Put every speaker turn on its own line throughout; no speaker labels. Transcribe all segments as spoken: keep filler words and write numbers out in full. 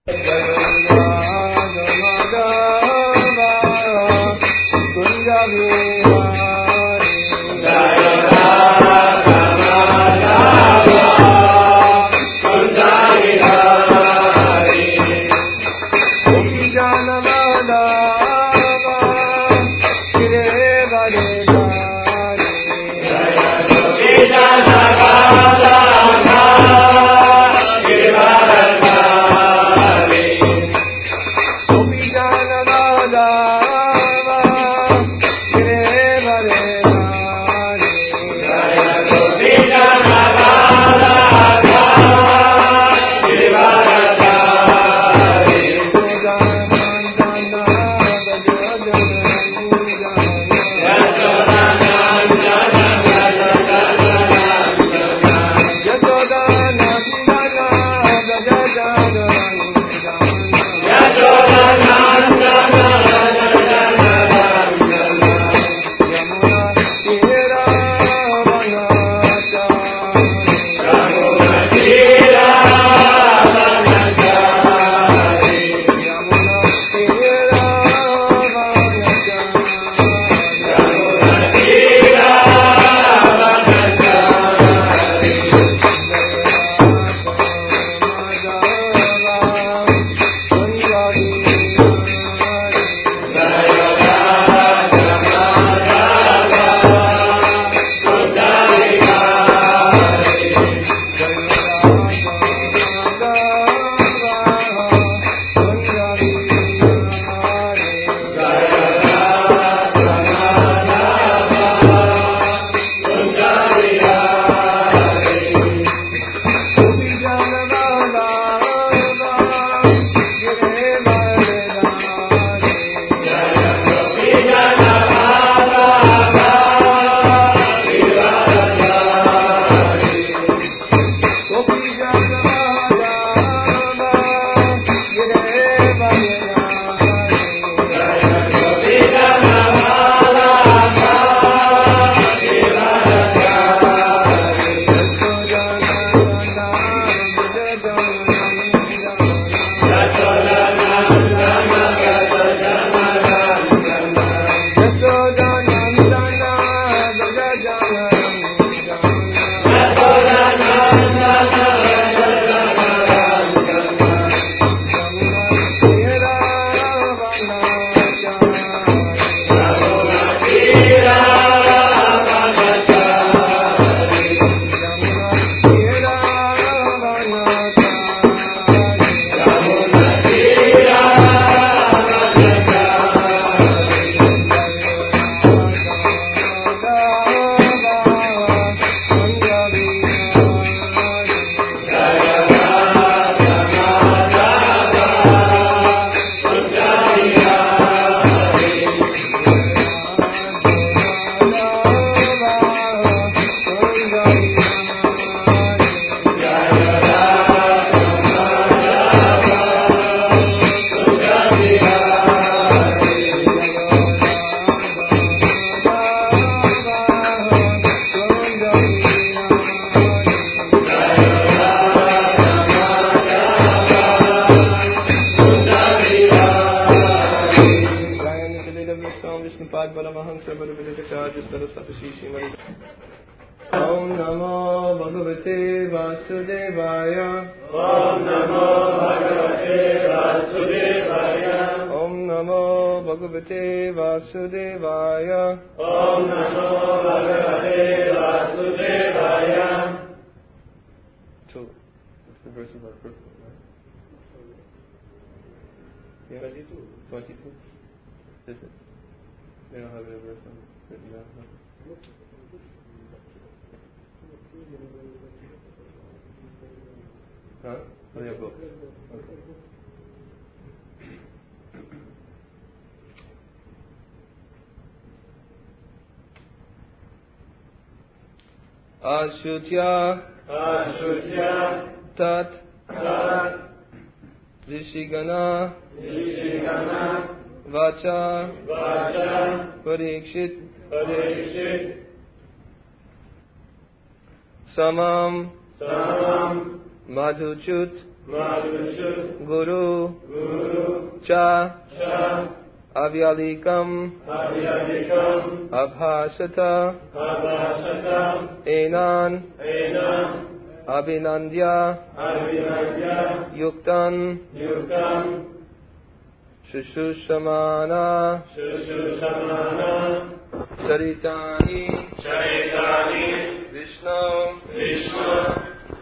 Ashutya, Ashutya, Tat, Tat, Rishigana, Rishigana, Vacha, Vacha, Parikshit, Parikshit, Samam, Samam, Madhuchut, Madhuchut Guru Guru Cha Cha Avyalikam Avyalikam Abhasata Abhasata Enan Enan Abhinandya Abhinandya Yuktan Yuktan Shushushamana Shushushamana Charitani Charitani Vishnu Vishnu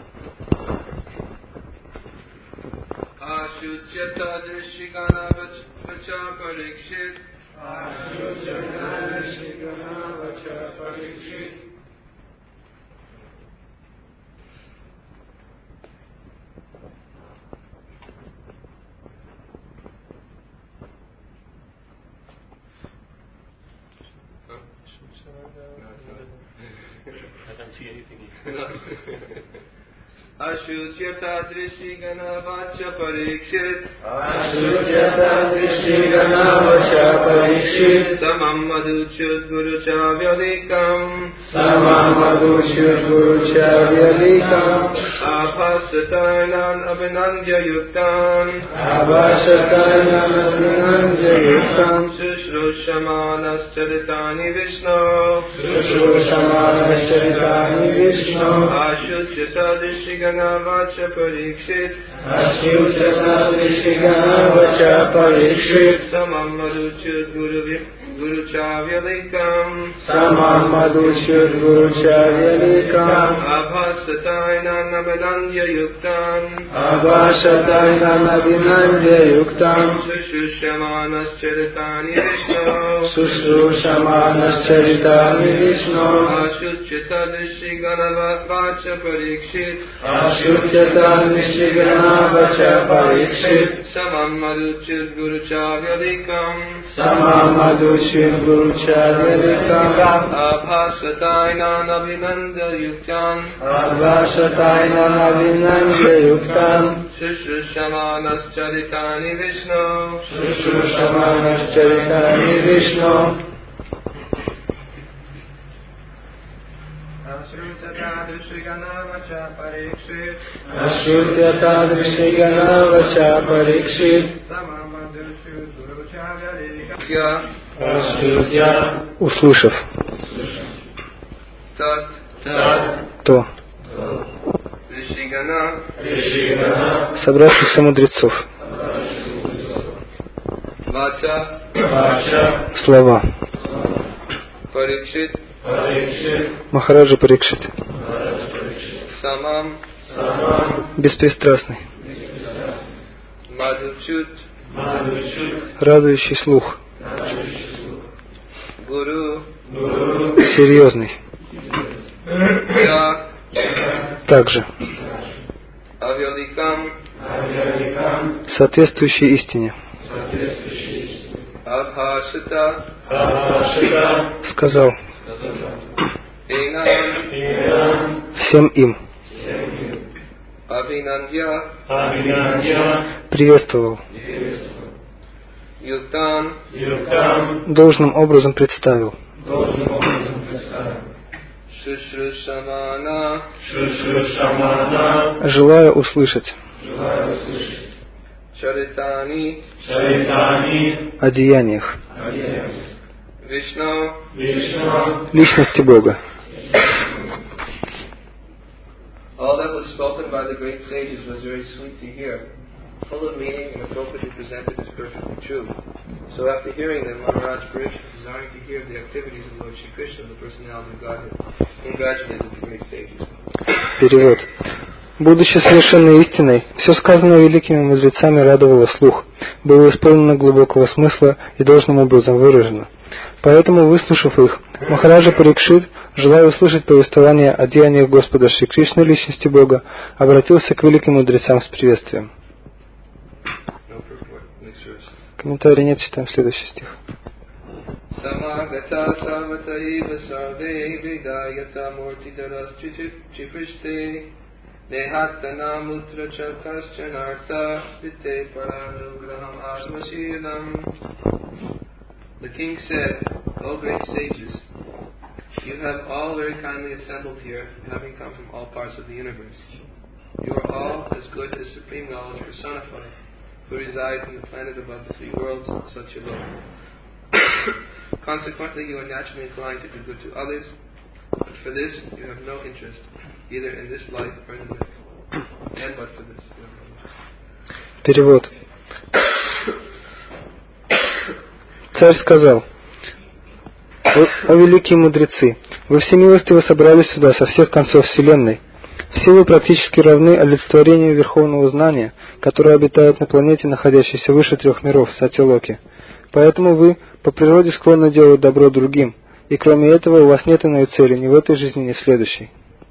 Ashutyata Drishigana Vacha Parikshit Ashutyata Drishigana Vacha Parikshit
I don't see anything.
Ashutyata Drishigana Vacha Parikshit
Ashutyata Drishigana Vacha Parikshit
Samam Madhuchut Guru Chavyalikam
Samam Madhuchut Guru Chavyalikam
Abhasatanan Abhinandya Yuktan
Abhasatanan Abhinandya Yuktam
Shushrusamanas Charitani Vishnu
Shushrusamanas Charitani Vishnu
Ashutyata Drishigana Vacha Parikshit
Ashutyata Drishigana Vacha Parikshit
Samam Madhuchut Guru Guru Chavyalikam
Samam Madhuchut Guru Chavyalikam
Abhasatanan Abhinandya Yuktam
Abhasatanan Abhinandya Yuktam
Shushrusamanas Charitani Vishnu
Shushrusamanas Charitani Vishnu
Ashutyata Drishigana Vacha Parikshit
Ashutyata Drishigana Vacha Parikshit
Samam Madhuchut Guru Chavyalikam
Samam Madhuchut Guru Chavyalikam
Abhasatanan Abhinandya Yuktam
Abhasatanan Abhinandya Yuktam
Shushrusamanas Charitani Vishnu
Shushrusamanas Charitani Vishnu
Ashutyata Drishigana Vacha Parikshit
Ashutyata Drishigana Vacha Parikshit
Samam Madhuchut Guru Chavyalikam
Ашрутья, услышав
Tat
то
Drishigana
собравшихся мудрецов,
Vacha
слова
Parikshit
Махараджа Парикшит,
Samam
беспристрастный,
Madhuchut
радующий слух,
Guru
серьезный,
Cha
также
Avyalikam
соответствующий истине,
Abhasata
сказал
Enam
всем им,
Abhinandya
приветствовал,
Yuktam
должным образом представил,
Shushrushamana
желая услышать
Charitani
о деяниях
Vishnu
личности Бога.
All that was spoken by the great sages was very sweet to hear, full of meaning and appropriately presented as perfectly true. So after hearing them, Maharaj Parikshit, desiring to hear the activities of Lord Shri Krishna, the personality of Godhead, congratulated the great sages.
Перевод. Будучи совершенной истиной, все сказанное великими мудрецами радовало слух, было исполнено глубокого смысла и должным образом выражено. Поэтому, выслушав их, Махараджа Парикшит, желая услышать повествование о деяниях Господа Шри Кришны, личности Бога, обратился к великим мудрецам с приветствием. Комментарий нет, читаем следующий стих.
Samagata savataiva sarve vidayata murtidaras chiprishte nehatana mutra chakaschanartha vite paranugraham asmashilam. The king said, O great sages, you have all very kindly assembled here, having come from all parts of the universe. You are all as good as Supreme Knowledge personified, who resides in the planet above the three worlds, Satyaloka. Consequently, you are naturally inclined to do good to others, but for this you have no interest, either in this life or in the next. And but for this you have no interest.
Перевод. Царь сказал: «О, о великие мудрецы, вы всемилостиво собрались сюда со всех концов вселенной. Все вы практически равны олицетворению верховного знания, которое обитает на планете, находящейся выше трех миров, Сатьялоке. Поэтому вы по природе склонны делать добро другим, и кроме этого у вас нет иной цели ни в этой жизни, ни в следующей».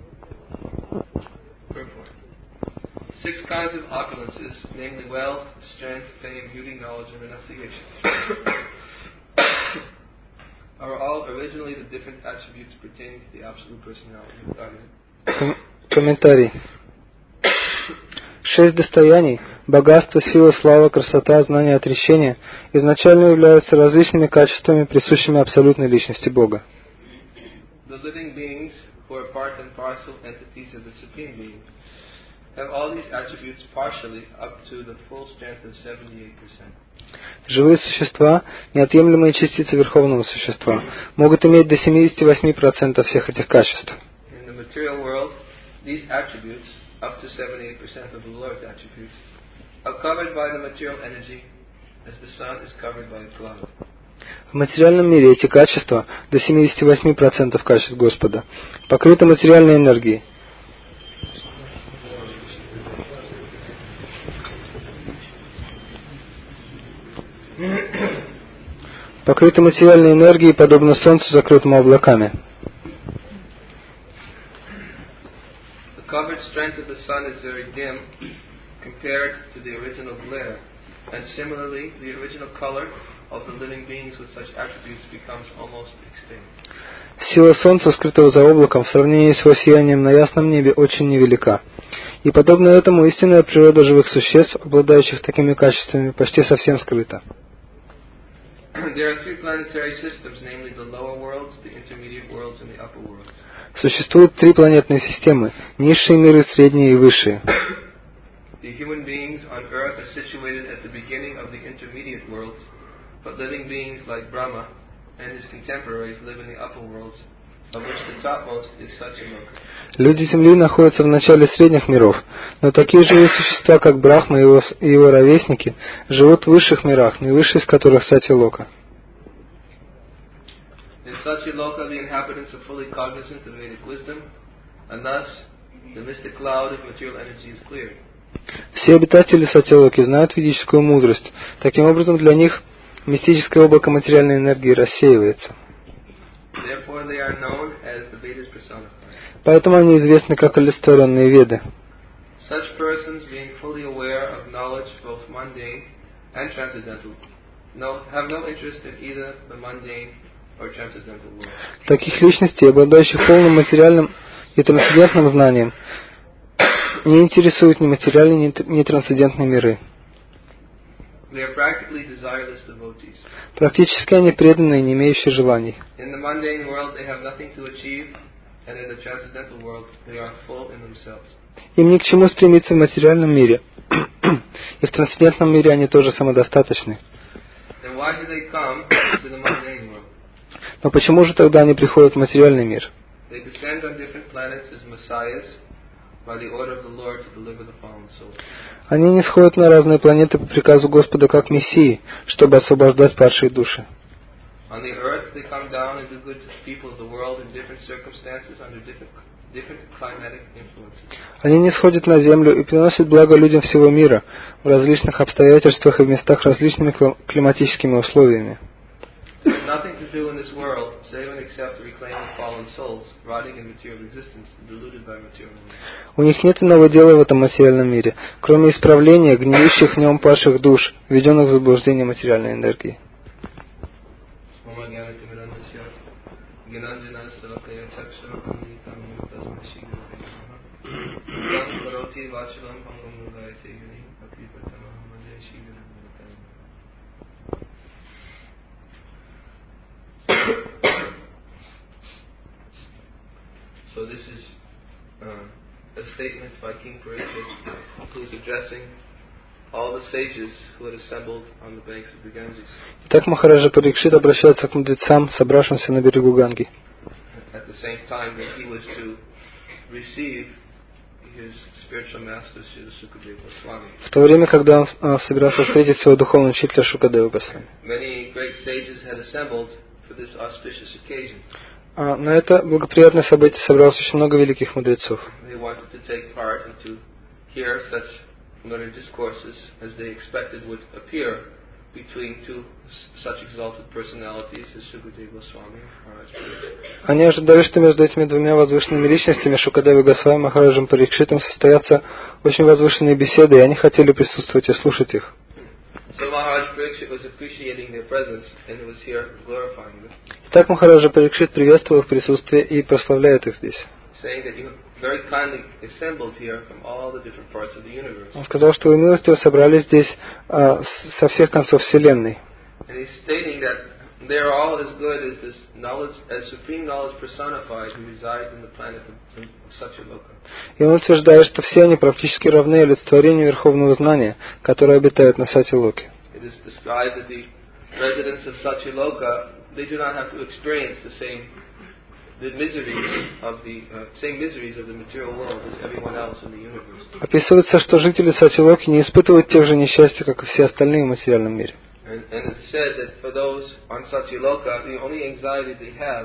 Six kinds of opulences, namely wealth, strength, fame, beauty, knowledge, and renunciation, are all originally the different attributes pertaining to the absolute personality of God.
Комментарий. Шесть достояний – богатство, сила, слава, красота, знание, отречение – изначально являются различными качествами, присущими абсолютной личности Бога.
The living beings, who are part and parcel entities of the Supreme Being, have all these attributes partially up to the full strength of seventy-eight percent.
Живые существа, неотъемлемые частицы Верховного Существа, могут иметь до семьдесят восемь процентов всех этих качеств.
In the material world, these attributes, up to seventy-eight percent of the Lord's attributes, are covered by the material energy as the sun is covered by a cloud.
В материальном мире эти качества, до семьдесят восемь процентов качеств Господа, покрыты материальной энергией. Покрыты материальной энергией, подобно солнцу, закрытому облаками.
The covered strength of the sun is very dim compared to the original glare, and similarly, the original color of the living beings with such attributes becomes almost extinct.
Сила солнца, скрытого за облаком, в сравнении с его сиянием на ясном небе, очень невелика. И подобно этому истинная природа живых существ, обладающих такими качествами, почти совсем скрыта.
There are three planetary systems, namely the lower worlds, the intermediate worlds, and the upper worlds.
Существуют три планетные системы: низшие миры, средние и высшие.
The human beings on Earth are situated at the beginning of the intermediate worlds, but living beings like Brahma and his contemporaries live in the upper worlds, of which the topmost is Satyaloka.
Люди Земли находятся в начале средних миров, но такие живые существа, как Брахма и его, и его ровесники, живут в высших мирах, не высший из которых Сатьялока.
In Satyaloka, the inhabitants are fully cognizant of Vedic wisdom, and thus the mystic cloud of material energy is cleared.
Все обитатели Сатьялоки знают ведическую мудрость. Таким образом, для них мистическое облако материальной энергии рассеивается.
Therefore, they are known as the Vedas personified.
Поэтому они известны как олицетворенные Веды.
Such persons, being fully aware of knowledge both mundane and transcendental, no, have no interest in either the mundane or transcendental world.
Таких личностей, обладающих полным материальным и трансцендентным знанием, не интересуют ни материальные, ни трансцендентные миры.
They are practically desireless devotees.
Практически они преданные, не имеющие желаний.
In the mundane world, they have nothing to achieve, and in the transcendental world, they are full in themselves.
Им ни к чему стремиться в материальном мире. И в трансцендентном мире они тоже самодостаточны.
Then why do they come to the mundane world?
Но почему же тогда они приходят в материальный мир?
They descend on different planets as messiahs by the order of the Lord to deliver the fallen souls.
Они не сходят на разные планеты по приказу Господа как мессии, чтобы освобождать падшие души.
On the earth, they come down and do good to the people of the world in different circumstances under different, different climatic influences.
Они не сходят на землю и приносят благо людям всего мира в различных обстоятельствах и в местах различными климатическими условиями.
They have nothing to do in this world save and except reclaiming fallen souls, rotting in material existence, deluded by material energy.
У них нет иного дела в этом материальном мире, кроме исправления гниющих в нем падших душ, введенных в заблуждение материальной энергии.
So this is uh, a statement by King Parikshit, who is addressing all the sages who had assembled on the banks of the Ganges.
Итак, Махараджа Парикшит обращается к мудрецам, собравшимся на берегу Ганги.
At the same time that he was to receive his spiritual master, Srila Sukadeva Goswami.
В то время, когда он а, собирался встретить своего духовного учителя Шукадева Госвами.
Many great sages had assembled for this auspicious occasion.
А на это благоприятное событие собралось очень много великих мудрецов.
They wanted to take part and to hear such learned discourses as they expected would appear between two such exalted personalities as Sukadeva Goswami and Maharaj Parikshit.
Они ожидали, что между этими двумя возвышенными личностями, Шукадевой Госвами и Махараджем Парикшитом, состоятся очень возвышенные беседы, и они хотели присутствовать и слушать их.
So Maharaj Parikshit was appreciating their presence and was here glorifying them.
Итак, Махараджа Парикшит приветствовал их присутствие и прославляет их здесь.
Saying that you have very kindly assembled here from all the different parts of the universe.
Он сказал, что вы милостиво собрались здесь а, с, со всех концов Вселенной.
And he's stating that they are all as good as this knowledge, as supreme knowledge personified, who resides in the planet of, of Satyaloka.
И он утверждает, что все они практически равны олицетворению Верховного Знания, которое обитает на Сатьялоке.
It is described that the residents of Satyaloka, they do not have to experience the same the miseries of the uh, same miseries of the material world as everyone else in the universe.
Описывается, что жители Сатьялоки не испытывают тех же несчастий, как и все остальные в материальном мире.
And, and it's said that for those on Satyaloka, the only anxiety they have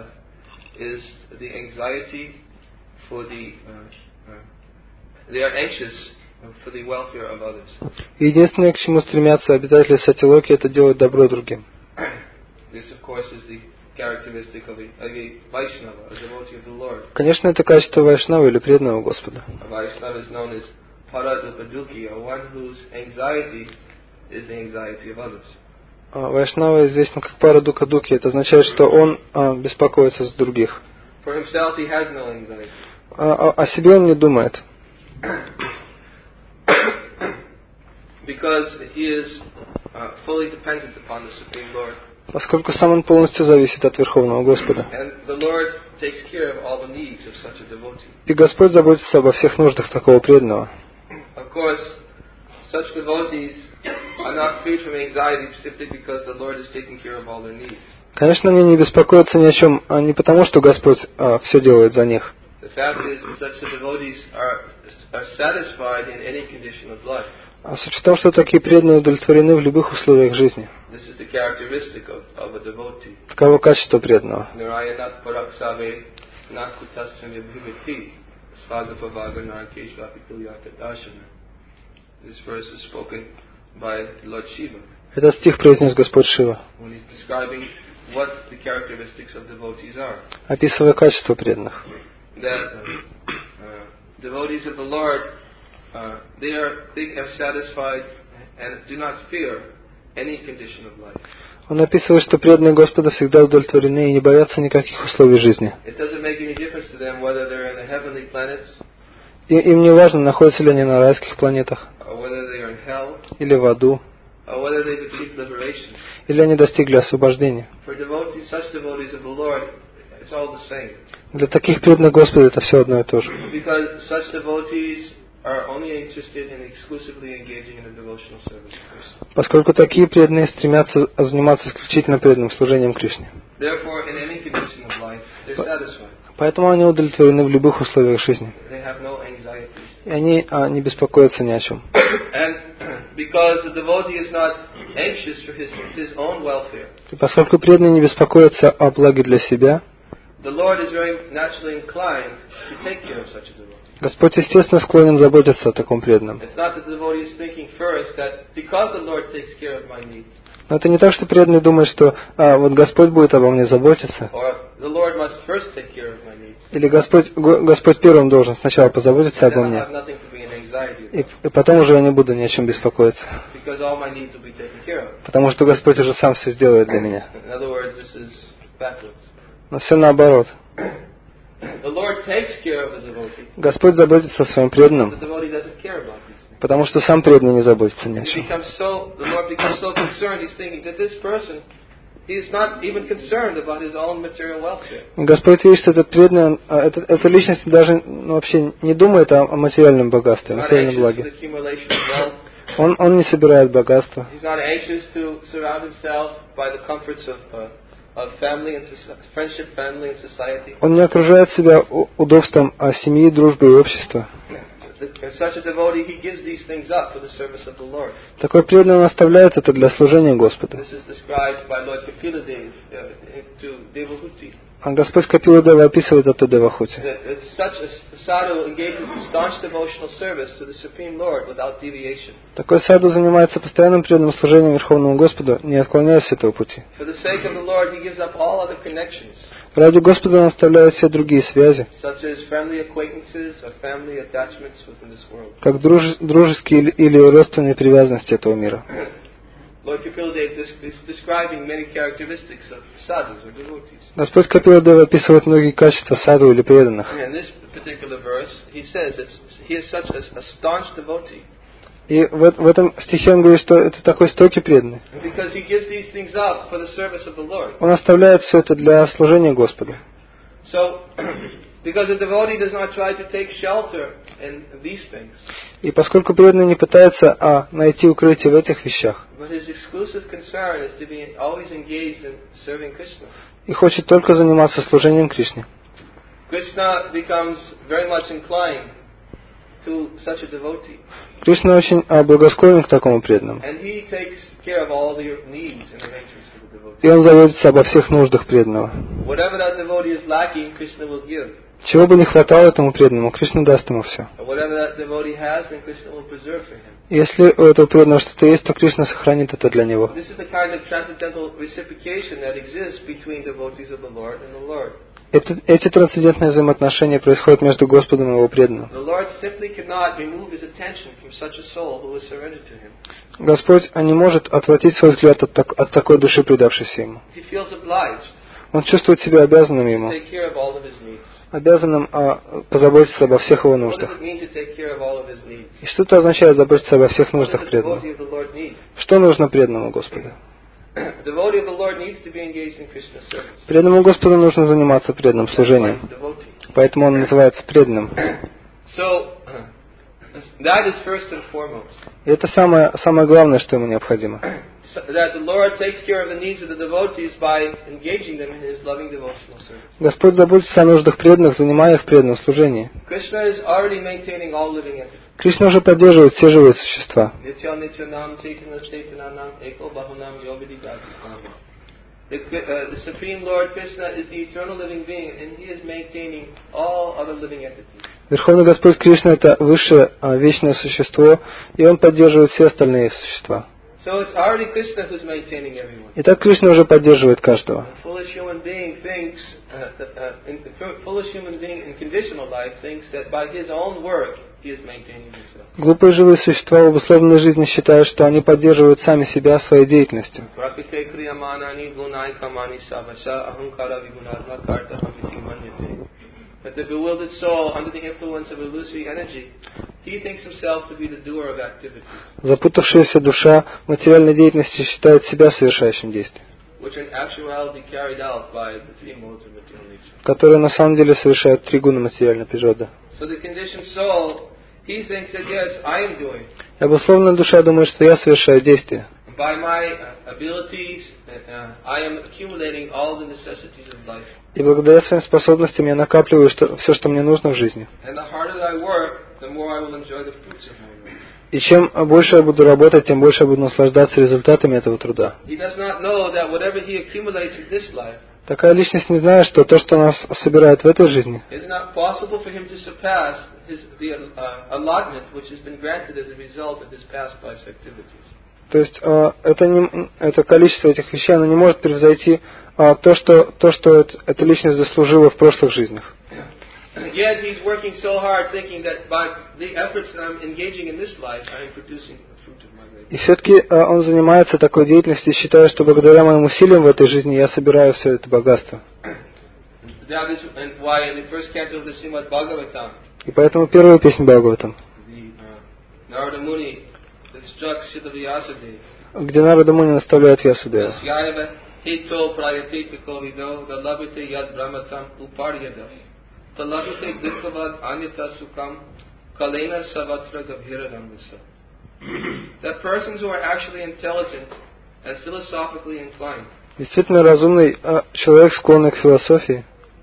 is the anxiety for the uh, uh, they are anxious for the welfare of others.
Единственное, к чему стремятся обитатели Сатьялоки, это делать добро другим.
This, of course, is the characteristic of a, of a Vaishnava, a devotee of the Lord.
Конечно, это качество Вайшнава или преданного Господа.
A Vaishnava is known as Paradupaduki, or one whose anxiety is the anxiety of others.
Вайшнава известен как Парадука-дуки. Это означает, что он а, беспокоится за других.
For himself, he has no anxiety.
А, а, о себе он не думает.
Because he is uh, fully dependent upon the Supreme Lord.
Поскольку сам он полностью зависит от Верховного Господа.
And the Lord takes care of all the needs of such a devotee.
И Господь заботится обо всех нуждах такого преданного.
Of course, such devotees are not free from anxiety simply because the Lord is taking care of all their needs.
Конечно, они не беспокоятся ни о чем, а не потому, что Господь а, все делает за них.
The fact is that such devotees are are satisfied in any condition of life.
А суть в том, что такие преданные удовлетворены в любых условиях жизни.
This is the characteristic of, of a devotee.
Таково качество преданного.
Narayanat paraksave nakutasthanya bhivati svagapavaga narkeshvapitulyata dashana. This verse is spoken by Lord Shiva.
Этот стих произнес Господь Шива,
When he's describing what the characteristics of devotees are.
описывая качество преданных.
That uh, uh, devotees of the Lord, uh, they are they are satisfied and do not fear any condition of life.
Он описывает, что преданные Господа всегда удовлетворены и не боятся никаких условий жизни.
It doesn't make any difference to them whether they're in the heavenly planets,
И, им не важно, находятся ли они на райских планетах,
or whether they are in hell,
или в аду,
or whether they've achieved liberation.
или они достигли освобождения.
For devotees, such devotees of the Lord, it's all the same.
Для таких преданных Господа это все одно и то же.
Because such devotees are only interested in exclusively engaging in a devotional service to Krishna.
Поскольку такие преданные стремятся заниматься исключительно преданным служением Кришне.
Therefore, in any condition of life, they're satisfied.
Поэтому они удовлетворены в любых условиях жизни.
They have no anxieties.
И они а, не беспокоятся ни о чем.
And because the devotee is not anxious for his, his own welfare,
И поскольку преданные не беспокоятся о благе для себя,
the Lord is very naturally inclined to take care of such a devotee.
Господь, естественно, склонен заботиться о таком преданном.
It's not that the devotee is thinking first that because the Lord takes care of my needs,
Но это не так, что преданный думает, что а, вот Господь будет обо мне заботиться,
or the Lord must first take care of my needs,
или Господь, Го- Господь первым должен сначала позаботиться
and
обо
then I
мне,
have nothing to be in anxiety
и,
about,
и потом уже я не буду ни о чем беспокоиться,
because all my needs will be taken care of.
потому что Господь уже сам все сделает для меня.
In other words, this is backwards.
Но все наоборот.
The Lord takes care of the devotee.
Господь заботится о своем
The
преданном,
devotee doesn't care about these things.
потому что сам преданный не заботится ни о
He
чем.
becomes so, the Lord becomes so concerned, he's thinking that this person He's not even concerned about his own material welfare.
Господь видит, что этот преданный, он, а, эта, эта личность даже ну, вообще не думает о, о материальном богатстве, о
Not
материальном
anxious for
благе.
the accumulation of wealth.
Он, он не собирает богатство.
He's not anxious to surround himself by the comforts of, uh, of family and soci- friendship, family and society.
Он не окружает себя у- удобством а, семьи, дружбы и общества.
As such a devotee, he gives these things up for the service of the Lord.
Такой преданный он оставляет это для служения Господу.
This is described by Lord Kapila-dev uh, to Devahuti.
А Господь Капила Дева описывает это Девахути.
That it's such a sadhu engages in staunch devotional service to the Supreme Lord without deviation.
Такой саду занимается постоянным преданным служением Верховному Господу, не отклоняясь с этого пути.
For the sake of the Lord, he gives up all other connections,
Ради Господа он оставляет все другие связи,
such as friendly acquaintances or family attachments within this world.
как друж- дружеские или, или родственные привязанности этого мира.
Lord Kapila-dev is describing many characteristics of sadhus or devotees.
Господь Капила Дева описывает многие качества саду или преданных.
And in this particular verse, he says that he is such a, a staunch devotee.
И в, в этом стихе он говорит, что это такой стойкий преданный.
Because he gives these things up for the service of the Lord.
Он оставляет все это для служения Господу.
So, because the devotee does not try to take shelter in these things,
И поскольку преданный не пытается а, найти укрытие в этих вещах,
but his exclusive concern is to be always engaged in serving Krishna,
и хочет только заниматься служением Кришне,
Krishna becomes very much inclined to such a devotee.
Кришна очень а, благосклонен к такому преданному.
And he takes care of all the needs and arrangements for the devotee.
И он заботится обо всех нуждах преданного.
Whatever that devotee is lacking, Krishna will give.
Чего бы ни хватало этому преданному, Кришна даст ему все.
But whatever that devotee has, then Krishna will preserve for him.
Если у этого преданного что-то есть, то Кришна сохранит это для него.
This is the kind of transcendental reciprocation that exists between devotees of the Lord and the Lord.
Это, эти трансцендентные взаимоотношения происходят между Господом и его преданным.
The Lord simply cannot remove his attention from such a soul who is surrendered to him.
Господь не может отвратить свой взгляд от, так, от такой души, предавшейся ему.
He feels obliged
Он чувствует себя обязанным
to
ему,
take care of all of his needs.
обязанным а, позаботиться обо всех его
What does
нуждах.
it mean to take care of all of his needs?
И что это означает заботиться обо всех
What does
нуждах
the
преданного?
devotee of the Lord need?
Что нужно преданному Господу?
The devotee of the Lord needs to be engaged in Krishna's service.
Преданному Господу нужно заниматься преданным служением.
Devotee.
Поэтому он называется преданным.
So, that is first and foremost.
И это самое, самое главное, что ему необходимо.
So that the Lord takes care of the needs of the devotees by engaging them in His loving devotional service.
Господь заботится о нуждах преданных, занимая их в преданном служении.
Krishna is already maintaining all living entities.
Кришна уже поддерживает все живые существа.
Nitya Nityanam Chaitanya Chaitananam Eko Bahunam Yovididhyatma. The, uh, the Supreme Lord Krishna is the eternal living being, and He is maintaining all other living entities.
Верховный Господь Кришна — это высшее а, вечное существо, и Он поддерживает все остальные существа.
So it's already Krishna who's maintaining everyone.
Итак, Кришна уже поддерживает каждого.
A foolish human being thinks, uh, that, uh, in, a foolish human being in conditional life thinks that by his own work he is maintaining himself.
Глупые живые существа в обусловленной жизни считают, что они поддерживают сами себя своей деятельностью.
Prakite kriyamanani gunai kamani savasha ahankara vigunatma kartaham iti manyate. But the bewildered soul, under the influence of illusory energy, he thinks himself to be the doer of activities,
Запутавшаяся душа в материальной деятельности считает себя совершающим действием,
which are in actuality carried out by the three modes of material nature.
которые на самом деле совершают три гуна материальной природы.
So the conditioned soul, he thinks that yes, I am doing.
И обусловленная душа думает, что я совершаю действие.
By my uh, abilities, uh, I am accumulating all the necessities of life.
И благодаря своим способностям я накапливаю что, все, что мне нужно в жизни.
And the harder I work, the more I will enjoy the fruits of my work.
И чем больше я буду работать, тем больше я буду наслаждаться результатами этого труда.
He does not know that whatever he accumulates in this life,
Такая личность не знает, что то, что нас собирает в этой жизни,
it's not possible for him to surpass his, the uh, allotment which has been granted as a result of his past life's activities.
то есть э, это, не, это количество этих вещей, оно не может превзойти э, то, что, то, что это, эта личность заслужила в прошлых жизнях.
Yet he's working so hard thinking that by the efforts that I'm engaging in this life, I am producing the fruit of my labor.
И все-таки э, он занимается такой деятельностью, считая, что благодаря моим усилиям в этой жизни я собираю все это богатство.
That is why in the first canto of the Srimad Bhagavatam,
И поэтому первая песня Бхагаватам,
the uh, Narada Muni instructs Srila Vyasadeva,
где Нарада Муни наставляет Вьясадева.
Yasyaiva Hito prayati kovido, the labite yad brahmatam uparyada. The labite dukavad anita sukam, kalena savatra gabhiradam visa. That persons who are actually intelligent and philosophically inclined,
действительно разумный а человек, склонный к философии,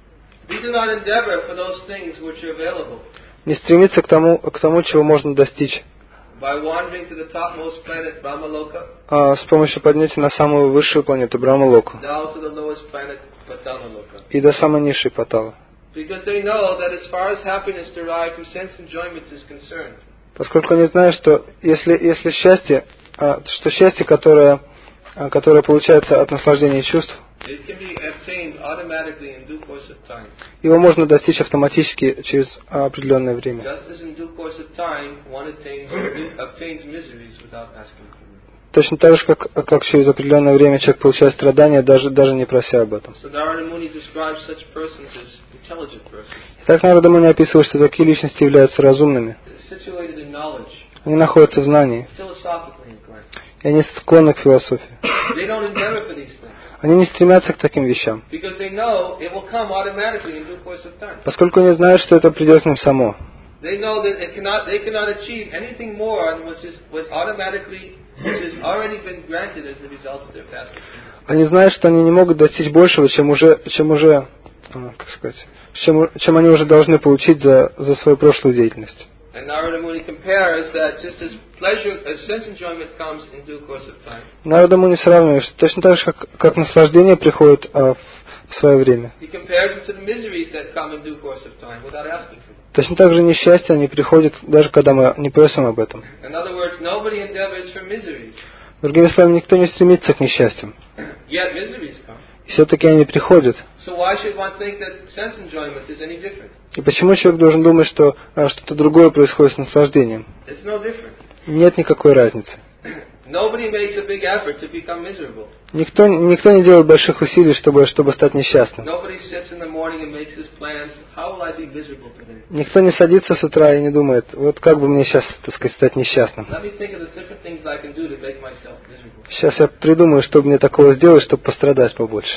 we do not endeavor for those things which are available.
Не стремится к тому, к тому, чего можно достичь,
By wandering to the topmost planet Brahmaloka,
а с помощью поднятия на самую высшую планету Брахмалоку
down to the lowest planet Patalaloka.
и до самой низшей Паталы.
Because they know that as far as happiness derived from sense enjoyment is concerned,
Поскольку они знают, что если, если счастье, а, что счастье, которое, а, которое получается от наслаждения чувств,
it can be obtained automatically in due course of time.
его можно достичь автоматически через определенное время.
Just as in due course of time, one attains, obtains miseries without asking for them.
Точно так же, как, как через определенное время человек получает страдания, даже, даже не прося об этом.
So Narada Muni describes such persons as intelligent persons,
Итак, Нарада Муни описывает, что такие личности являются разумными.
situated in knowledge,
Они находятся в знании,
philosophically inclined.
и они склонны к философии.
They don't endeavor for these things
Они не стремятся к таким вещам,
because they know it will come automatically in due course of time.
поскольку они знают, что это придет к ним само.
They know that it cannot, they cannot achieve anything more than which is what automatically, which has already been granted as a result of their past experience.
Они знают, что они не могут достичь большего, чем уже, чем уже, а, как сказать, чем, чем они уже должны получить за, за свою прошлую деятельность.
And Narada Muni compares that just as pleasure, as sense enjoyment comes in due course of time,
Нарада Муни сравнивает, что точно так же, как, как наслаждение приходит а, в, в свое время,
he compares it to the miseries that come in due course of time without asking for them.
точно так же несчастье, они приходят, даже когда мы не просим об этом.
In other words, nobody endeavors for miseries,
Другими словами, никто не стремится к несчастьям.
yet miseries come.
И все-таки они приходят.
So why should one think that sense enjoyment is any different?
И почему человек должен думать, что а, что-то другое происходит с наслаждением?
It's no different.
Нет никакой разницы.
Nobody makes a big effort to become miserable.
Никто, никто не делает больших усилий, чтобы, чтобы стать несчастным.
Nobody sits in the morning and makes his plans. How will I be miserable today?
Никто не садится с утра и не думает, вот как бы мне сейчас, так сказать, стать несчастным.
Let me think of the different things I can do to make myself miserable.
Сейчас я придумаю, что мне такого сделать, чтобы пострадать побольше.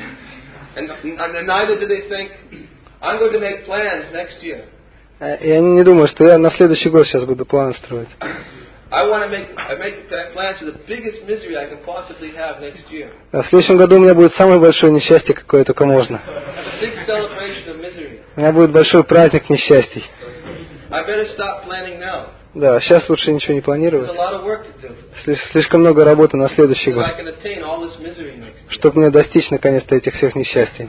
And, and neither do they think, I'm going to make plans next year.
И они не думают, что я на следующий год сейчас буду планы строить.
I want to make I make plans for the biggest misery I can possibly have next year.
А в следующем году у меня будет самое большое несчастье, какое только можно.
A big celebration of misery.
У меня будет большой праздник несчастий.
I better stop planning now.
Да, сейчас лучше ничего не
There's
планировать.
a lot of work to do
Слиш- Слишком много работы на следующий
so
год,
I can attain all this misery next year.
чтобы мне достичь наконец-то этих всех несчастий.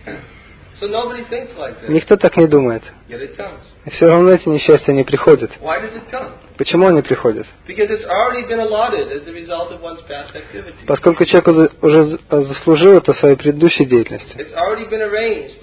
So nobody thinks like that.
Никто так не думает.
Yet it comes.
И все равно эти несчастья не приходят.
Why does it come?
Почему они приходят?
Because it's already been allotted as a result of one's past activity.
Поскольку человек уже- уже з- заслужил это своей предыдущей деятельностью.
It's already been arranged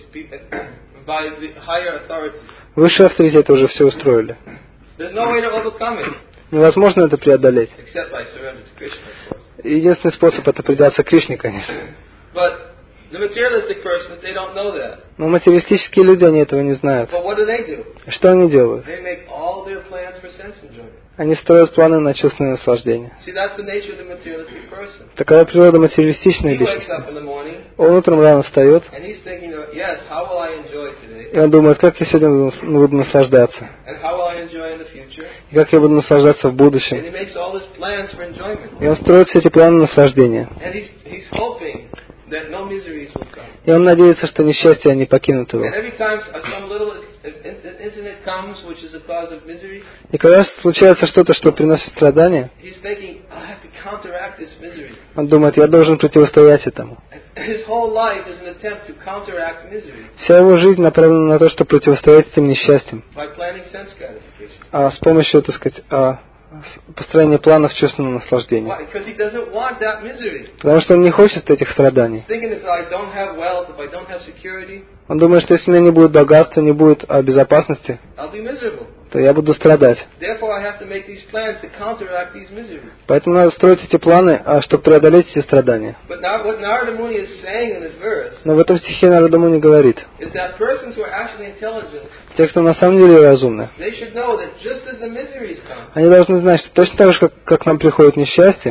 by the higher authority.
Высшие авторитеты уже все устроили.
There's no way to overcome it
Невозможно это преодолеть.
except by surrender to Krishna, of course.
Единственный способ это предаться Кришне, конечно.
But the materialistic persons, they don't know that.
Но материалистические люди, они этого не знают.
But what do they do?
Что они делают?
They make all their plans for sense enjoyment.
Они строят планы на чувственное наслаждение.
See, that's the nature of the materialistic person.
Такова природа материалистичной
He wakes
личности.
up in the morning
Он утром рано встает,
and he's thinking, of, yes, how will I enjoy today?
и он думает, как я сегодня буду, буду наслаждаться.
And how will I enjoy in the future?
И как я буду наслаждаться в
And
будущем.
he makes all his plans for enjoyment.
И он строит все эти планы наслаждения.
And he's, he's hoping that no miseries will come.
И он надеется, что несчастья не покинут его.
And every time some little incident comes which is a cause of misery,
И когда случается что-то, что приносит страдания,
he's thinking, I have to counteract this misery.
он думает, я должен противостоять этому.
And his whole life is an attempt to counteract misery
Вся его жизнь направлена на то, чтобы противостоять этим несчастьям.
by planning sense gratification.
А с помощью, так сказать, а, с- построения планов чувственного наслаждения.
Why? Because he doesn't want that misery.
Потому что он не хочет этих страданий.
Thinking if I don't have wealth, if I don't have security,
Он думает, что если у меня не будет богатства, не будет а, безопасности,
I'll be miserable.
то я буду страдать.
Therefore, I have to make these plans to counteract these miseries.
Поэтому надо строить эти планы, а, чтобы преодолеть эти страдания.
But now, what Narada Muni is saying in this verse
Но в этом стихе Нарада Муни говорит,
is that persons who are actually intelligent,
те, кто на самом деле разумны,
they should know that just as the miseries come,
они должны знать, что точно так же, как, как нам приходит несчастье,
so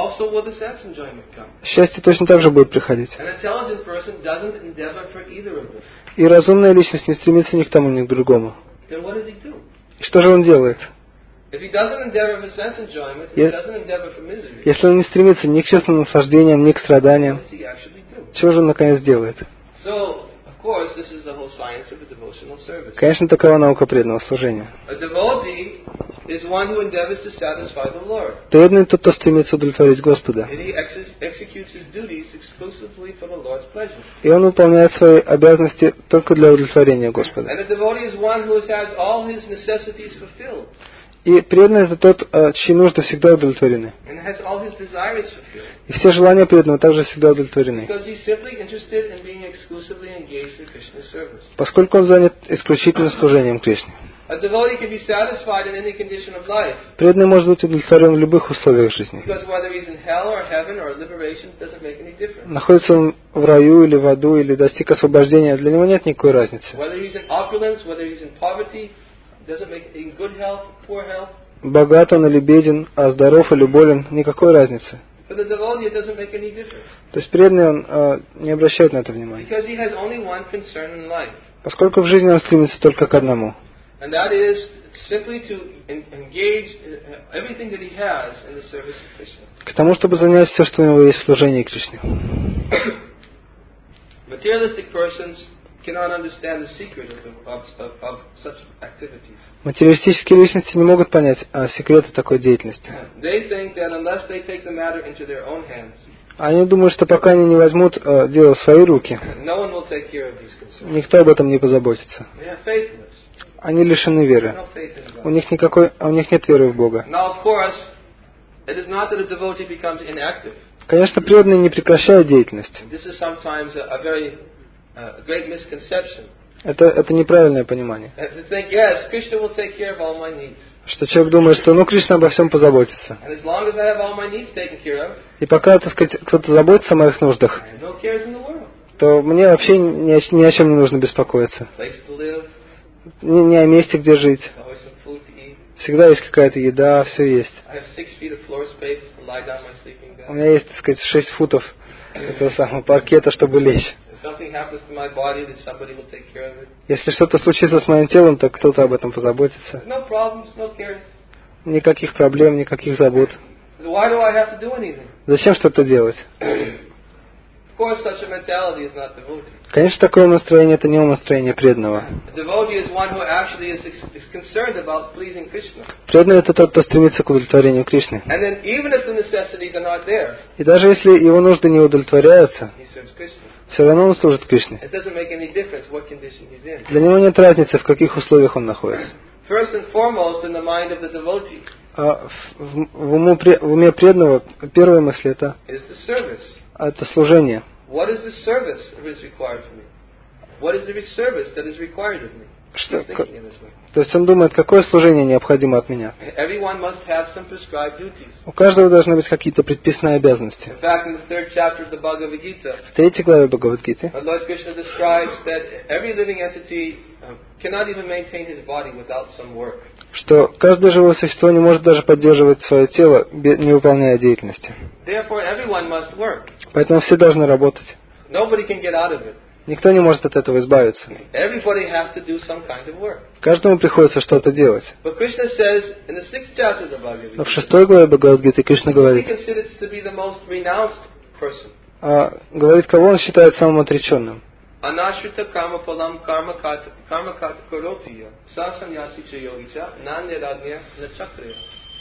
also will the sense enjoyment come.
Счастье точно так же будет приходить.
An intelligent person doesn't endeavor for either of them.
И разумная личность не стремится ни к тому, ни к другому.
Then what does he do?
И что же он делает?
If he doesn't endeavor for sense enjoyment, if he
Yes.
doesn't endeavor for misery,
Если он не стремится ни к чувственным наслаждениям, ни к страданиям,
what does he actually do?
чего же он наконец делает?
So, of course, this is the whole science of a devotional service.
Конечно, такова наука преданного служения.
A devotee is one who endeavors to satisfy the Lord.
Преданный тот, кто стремится удовлетворить Господа.
And he ex- executes his duties exclusively for the Lord's pleasure.
И он выполняет свои обязанности только для удовлетворения Господа.
And a devotee is one who has all his necessities fulfilled.
И преданный это тот, э, чьи нужды всегда удовлетворены.
And has all his desires fulfilled.
И все желания преданного также всегда удовлетворены.
Because he's simply interested in being exclusively engaged in Krishna's service.
Поскольку он занят исключительно служением Кришне.
A devotee can be satisfied in any condition of life.
Преданный может быть удовлетворен в любых условиях жизни.
Because whether he's in hell or heaven or liberation doesn't make any difference.
Находится он в раю или в аду, или достиг освобождения, для него нет никакой разницы.
Whether he's in opulence, whether he's in poverty, doesn't make in good health, poor health.
Богат он или беден, а здоров или болен, никакой разницы.
For the devotee, it doesn't make any difference.
То есть преданный он э, не обращает на это внимания.
Because he has only one concern in life.
Поскольку в жизни он стремится только к одному.
And that is simply to en- engage uh, everything that he has in the service of Krishna.
К тому, чтобы занять все, что у него есть в служении Кришне.
Materialistic persons cannot understand the secret of, the, of, of, of such activities.
Материалистические личности не могут понять а, секреты такой деятельности.
They think that unless they take the matter into their own hands,
Они думают, что пока они не возьмут э, дело в свои руки,
no one will take care of these concerns.
никто об этом не позаботится.
They are faithless.
Они лишены веры.
No faith in
У
God.
них никакой, у них нет веры в Бога.
Now, of course, it is not that a devotee becomes inactive.
Конечно, преданный не прекращает деятельность.
This is sometimes a, a very uh, great misconception.
Это, это неправильное понимание.
And to think, yes, Krishna will take care of all my needs.
Что человек думает, что ну Кришна обо всем позаботится.
And as long as I have all my needs taken care of,
И пока, так сказать, кто-то заботится о моих нуждах,
I have no cares in the world.
то мне вообще ни о, ни о чем не нужно беспокоиться.
Place to live,
Ни, ни о месте, где жить.
always some food to eat.
Всегда есть какая-то еда, все есть.
I have six feet of floor space to lie down my sleeping
У
bed.
меня есть, так сказать, шесть футов этого самого паркета, чтобы лечь.
If something happens to my body, then somebody will take care of it.
Если что-то случится с моим телом, то кто-то об этом позаботится.
No problems, no cares.
Никаких проблем, никаких забот.
So why do I have to do anything?
Зачем что-то делать?
Of course, such a mentality is not devotee.
Конечно, такое настроение — это не умонастроение преданного.
A devotee is one who actually is, is concerned about pleasing Krishna.
Преданный — это тот, кто стремится к удовлетворению Кришны.
And then even if the necessities are not there,
И даже если его нужды не удовлетворяются,
he serves Krishna.
все равно он служит Кришне.
It doesn't make any difference what condition he's in.
Для него нет разницы, в каких условиях он находится.
First and foremost, in the mind of the devotee,
А в, в- в уму пре- в уме преданного первая мысль — это,
is the service.
это служение.
What is the service that is required of me? What is the service that is required of me?
Что,
He's thinking in this way.
То есть он думает, какое служение необходимо от меня.
Everyone must have some prescribed duties.
У каждого должны быть какие-то предписанные обязанности.
In fact, in the third chapter of the Bhagavad Gita,
В третьей главе Бхагавад-гиты
our Lord Krishna describes that every living entity um, cannot even maintain his body without some work.
что каждое живое существо не может даже поддерживать свое тело, бе- не выполняя деятельности.
Therefore, everyone must work.
Поэтому все должны работать.
Nobody can get out of it.
Никто не может от этого избавиться.
Everybody has to do some kind of work.
Каждому приходится что-то делать.
But Krishna says in the sixth chapter of the Bhagavad
Но в
Gita,
шестой главе Бхагавад-гиты Кришна
he
говорит,
considers to be the most renounced person.
а, говорит, кого он считает самым отреченным.
Anashrita karma phalam karma kata karma kata karotiya sa sanyasi cha yogicha naniragnya nachakriya.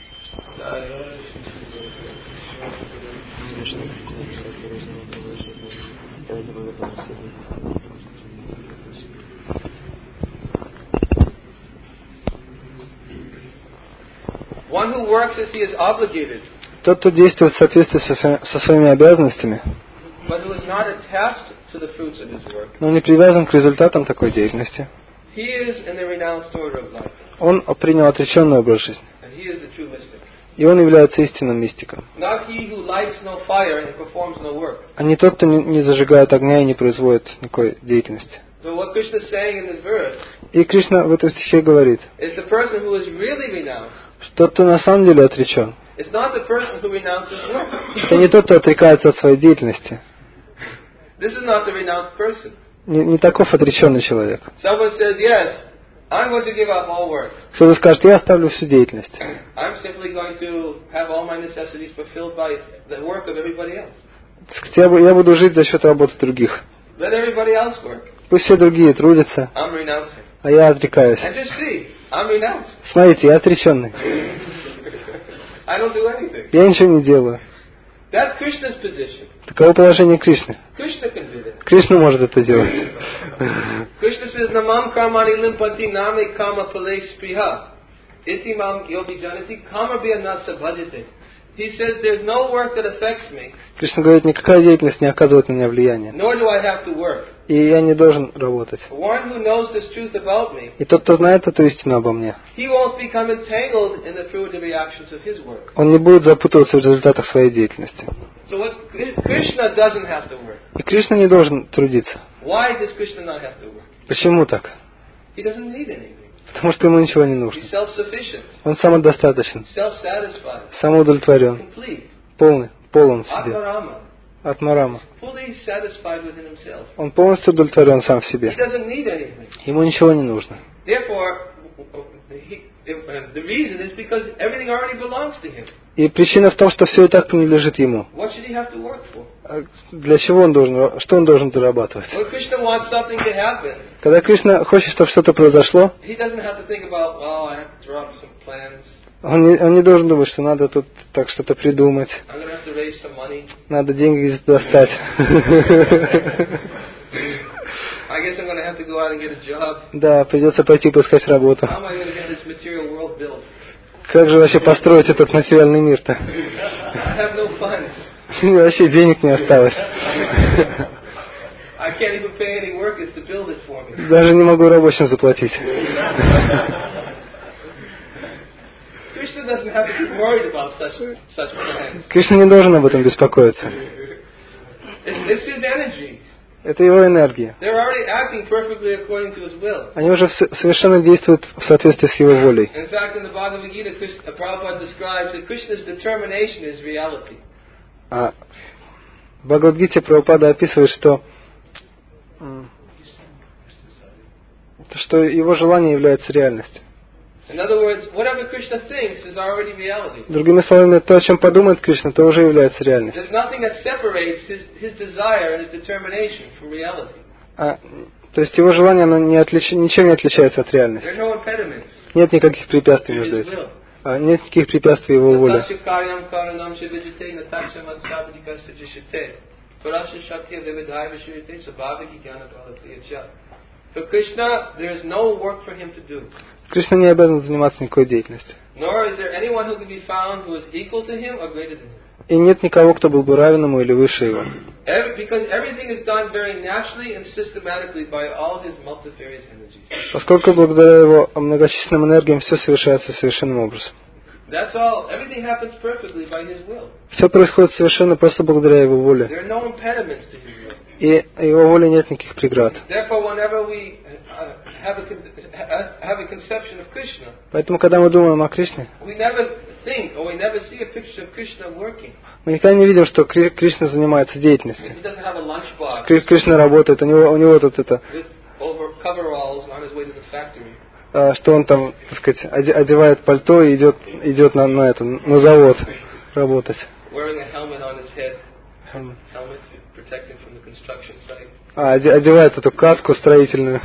One who works as he is obligated,
Тот, кто действует в соответствии со, сво- со своими обязанностями,
but who is not attached to the fruits of his work,
но не привязан к результатам такой деятельности,
he is in the renounced order of life,
он принял отреченный образ жизни.
and he is the true mystic.
И он является истинным мистиком.
Not he who lights no fire and performs no work.
А не тот, кто не, не зажигает огня и не производит никакой деятельности.
So what Krishna is saying in this verse
И Кришна в этом стихе говорит,
is the person who is really renounced
что тот, кто на самом деле отречен,
It's not the person who renounces work.
Это не тот, кто отрекается от своей деятельности.
This is not the renounced person.
Не, не таков отреченный человек.
Someone says, yes, I'm going to give up all work.
Кто-то скажет, я оставлю всю деятельность.
I'm simply going to have all my necessities fulfilled by the work of everybody else.
Я, я буду жить за счет работы других.
Let everybody else work.
Пусть все другие трудятся,
I'm renouncing.
а я отрекаюсь.
And just see, I'm renounced.
Смотрите, я отреченный.
I don't do anything.
Я ничего не делаю.
That's Krishna's position.
Таково положение Кришны.
Krishna can do that.
Кришна может это делать.
Krishna says, Namam karmani limpanti name kama pale spriha. Iti mam yogi janati kama bhyanasa bhajate. He says, there's no work that affects me.
Кришна говорит, никакая деятельность не оказывает на меня влияния.
Nor do I have to work.
И я не должен работать.
One who knows this truth about me,
И тот, кто знает эту истину обо мне,
he won't become entangled in the fruitive reactions of his work.
он не будет запутываться в результатах своей деятельности.
So what, Krishna doesn't have to work.
И Кришна не должен трудиться.
Why does Krishna not have to work?
Почему так?
He doesn't need anything.
Потому что ему ничего не нужно.
He's self-sufficient,
Он самодостаточен,
self-satisfied,
самоудовлетворен,
complete,
полный, полон в себе.
atmarama,
Атмарама.
fully satisfied within himself.
Он полностью удовлетворен сам в
He
себе.
doesn't need anything.
Ему ничего не нужно.
Therefore, he, the reason is because everything already belongs to him.
И причина в том, что все и так принадлежит ему.
What should he have to work for?
А для чего он должен, что он должен зарабатывать?
When Krishna wants something to happen,
Когда Кришна хочет, чтобы что-то произошло,
he doesn't have to think about, well, I have to draw up some plans.
он не, он не должен думать, что надо тут так что-то придумать,
I'm going to have to raise some money.
надо деньги где-то достать.
I guess I'm going to have to go out and get a job.
Да, придется пойти поискать работу.
How am I going to get this material world built?
Как же вообще построить этот материальный мир-то?
I have no funds.
Вообще денег не осталось.
I can't even pay any workers to build it for me.
Даже не могу рабочим заплатить.
Krishna doesn't have to be worried about such such plans.
Кришна не должен об этом беспокоиться.
It's, it's his energy.
Это его энергия.
They're already acting perfectly according to his will.
Они уже в- совершенно действуют в соответствии с его волей.
In fact, in the Bhagavad Gita, Krishna, Prabhupada describes that Krishna's determination is reality.
А в Бхагавад-гите Прабхупада описывает, что, м, что его желание является реальностью.
In other words, whatever Krishna thinks is already reality.
Другими словами, то, о чем подумает Кришна, то уже является реальностью.
There's nothing that separates his, his desire and his determination from reality.
А, то есть его желание оно не отлич... ничем не отличается от реальности.
There are no impediments
Нет никаких препятствий
to
между
his
этим.
will.
А, нет никаких препятствий его воле.
Natasya karyam karanam shivijite natasya masabhadika sajishite. Parasya shakya vividhaya vishirite sabhaviki jnana bhalapriyacha. For Krishna, there is no work for him to do.
Кришна не обязан заниматься никакой деятельностью.
Nor is there anyone who can be found who is equal to him or greater than him.
И нет никого, кто был бы равен ему или выше его.
Every, because everything is done very naturally and systematically by all his multifarious energies.
Поскольку благодаря его многочисленным энергиям все совершается совершенным образом.
That's all. Everything happens perfectly by his will.
Все происходит совершенно просто благодаря его воле.
There are no impediments to his will.
И его воле нет никаких преград.
Therefore, whenever we uh, have, a con- have a conception of Krishna,
Поэтому, когда мы думаем о Кришне,
we never think or we never see a picture of Krishna working.
мы никогда не видим, что Кри- Кришна занимается деятельностью.
He doesn't have a lunchbox
Кри- Кришна работает, у него, у него тут это,
with over coveralls on his way to the factory.
а, что он там, так сказать, оде- одевает пальто и идет, идет на, на, это, на завод работать.
Wearing a helmet on his head, helmet to protect him from the construction site.
А, оде- одевает эту каску строительную.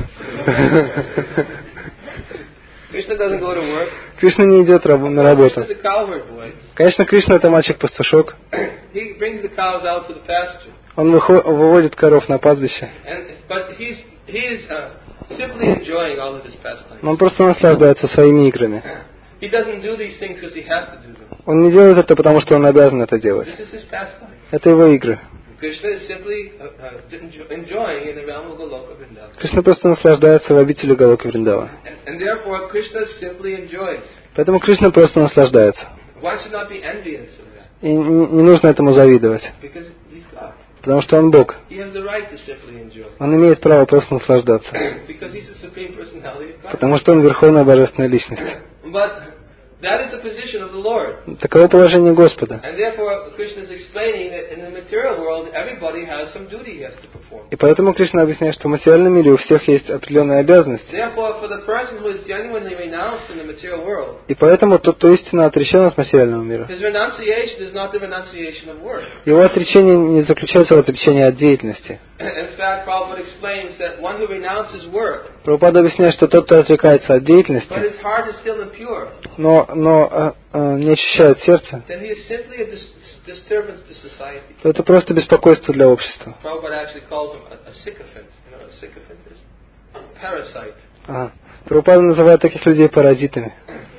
Krishna doesn't go to work.
Кришна не идет раб- на работу.
Krishna's a cowherd boy.
Конечно, Кришна это мальчик-пастушок.
He brings the cows out to the pasture.
Он выхо- выводит коров на пастбище.
And, but he's, he's uh, simply enjoying all of his pastimes.
Но он просто наслаждается своими играми.
He doesn't do these things because he has to do them.
Он не делает это, потому что он обязан это делать.
This is his pastime.
Это его игры.
Krishna is simply uh, uh, enjoying in the realm of Goloka Vrindavan.
Кришна просто наслаждается в обители Галока Вриндава.
And, and therefore Krishna simply enjoys.
Поэтому Кришна просто наслаждается.
One should not be envious of that.
И не, не нужно этому завидовать.
Because he's God.
Потому что он Бог.
He has the right to simply enjoy.
Он имеет право просто наслаждаться.
Because he's the Supreme Personality of God.
Потому что он Верховная Божественная Личность.
But That is the position of the Lord.
Таково положение Господа.
And therefore, Krishna is explaining that in the material world, everybody has some duty he has to perform.
И поэтому Кришна объясняет, что в материальном мире у всех есть определенные обязанности.
Therefore, for the person who is genuinely renounced in the material world,
И поэтому тот, кто истинно отречен от материального мира,
his renunciation is not the renunciation of work.
его отречение не заключается в отречении от деятельности.
In fact, Prabhupada explains that one who renounces work,
Прабхупада объясняет, что тот, кто отрекается от деятельности,
but his heart is still impure,
но, но а, а, не очищает сердце,
then he is simply a dis- disturbance to society.
то это просто беспокойство для общества.
Prabhupada actually calls him a, a sycophant. You know what a sycophant is? A parasite.
Ага. Прабхупада называет таких людей паразитами.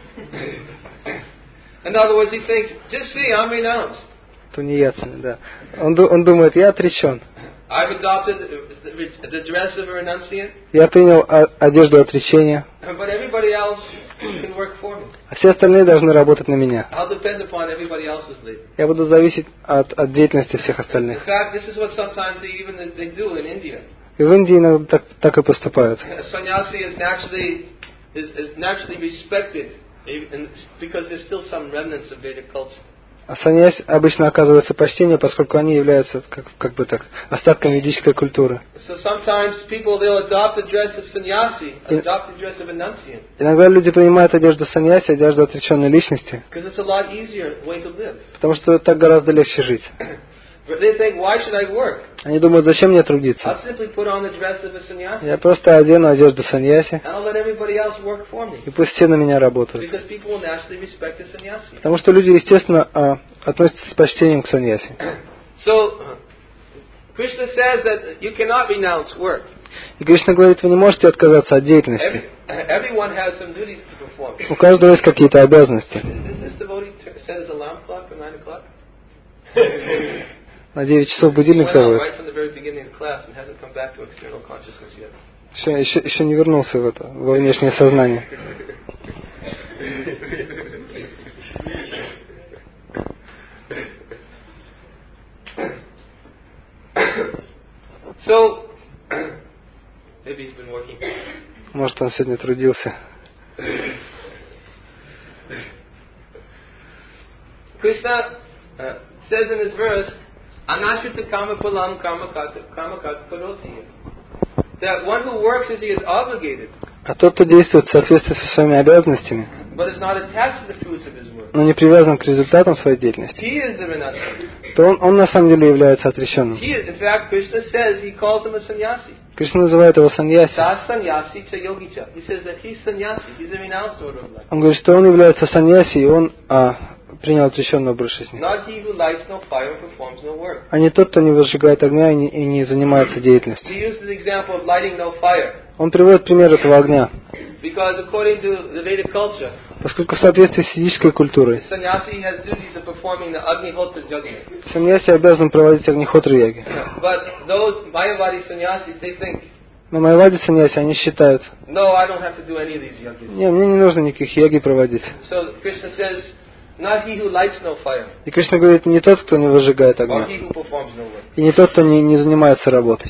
In other words, he thinks, just see, I'm renounced.
Тунеядцами, да. Он, ду- он думает, я отречен.
I've adopted the, the dress of a renunciant,
Я принял о- одежду отречения,
but everybody else can work for me.
а все остальные должны работать на меня.
I'll depend upon everybody else's labor.
Я буду зависеть от, от деятельности всех
In
остальных.
fact, this is what sometimes they even they do in India.
И в Индии иногда так, так и поступают.
A sannyasi is naturally is, is naturally respected even, because there's still some remnants of Vedic culture.
А саньяси обычно оказывается почтение, поскольку они являются как, как бы так остатками ведической культуры.
So sometimes people they'll adopt the dress of sannyasi, adopt the dress of renunciant,
Иногда люди принимают одежду саньяси, одежду отреченной личности,
because it's a lot easier way to live.
потому что так гораздо легче жить.
But they think, why should I work?
Они думают, зачем мне трудиться?
I'll simply put on the dress of a sannyasi,
Я просто одену одежду саньяси,
and I'll let everybody else work for me,
и пусть все на меня работают.
because people will naturally respect the sannyasi.
Потому что люди, естественно, а, относятся с почтением к саньяси.
So Krishna says that you cannot renounce work.
И Кришна говорит, вы не можете отказаться от деятельности.
Every, everyone has some duties to perform.
У каждого есть какие-то обязанности.
Is this devotee t- set his alarm clock for nine o'clock?
На девять часов будильник
Went out
заводит.
right from the very beginning of the class and hasn't come back to external consciousness yet.
Еще, еще, еще не вернулся в это, во внешнее сознание.
So, maybe he's been working.
Может, он сегодня трудился.
Krishna uh, says in this verse, Anashrita kama palam kama kat paroti. That one who works as he is obligated,
А тот, кто действует в соответствии со своими обязанностями,
but is not attached to the fruits of his work,
но не привязан к результатам своей деятельности,
he is the renunciant.
то он, он на самом деле является отреченным.
He is, in fact, Krishna says, he calls him a sannyasi.
Кришна называет его саньяси.
Sa sannyasi cha yogicha. He says that he's sannyasi. He's a renounced order of life.
Он говорит, что он является саньяси, и он а, принял отреченный образ жизни.
Not he who lights no fire and performs no work.
А не тот, кто не возжигает огня и не, и не занимается
He
деятельностью.
used the example of lighting no fire.
Он приводит пример этого огня,
Because according to the Vedic culture,
поскольку в соответствии с ведической культурой
sannyasi has duties of performing the Agnihotra Yajna.
саньяси обязан проводить огнихотру яги.
But those Mayavadi sannyasis, they think,
Но майавади саньяси, они считают,
no, I don't have to do any of these yajnas.
не, мне не нужно никаких яги проводить.
So Krishna says, not he who lights no fire,
И Кришна говорит, не тот, кто не возжигает
or
огня,
he who performs no work.
и не тот, кто не, не занимается работой.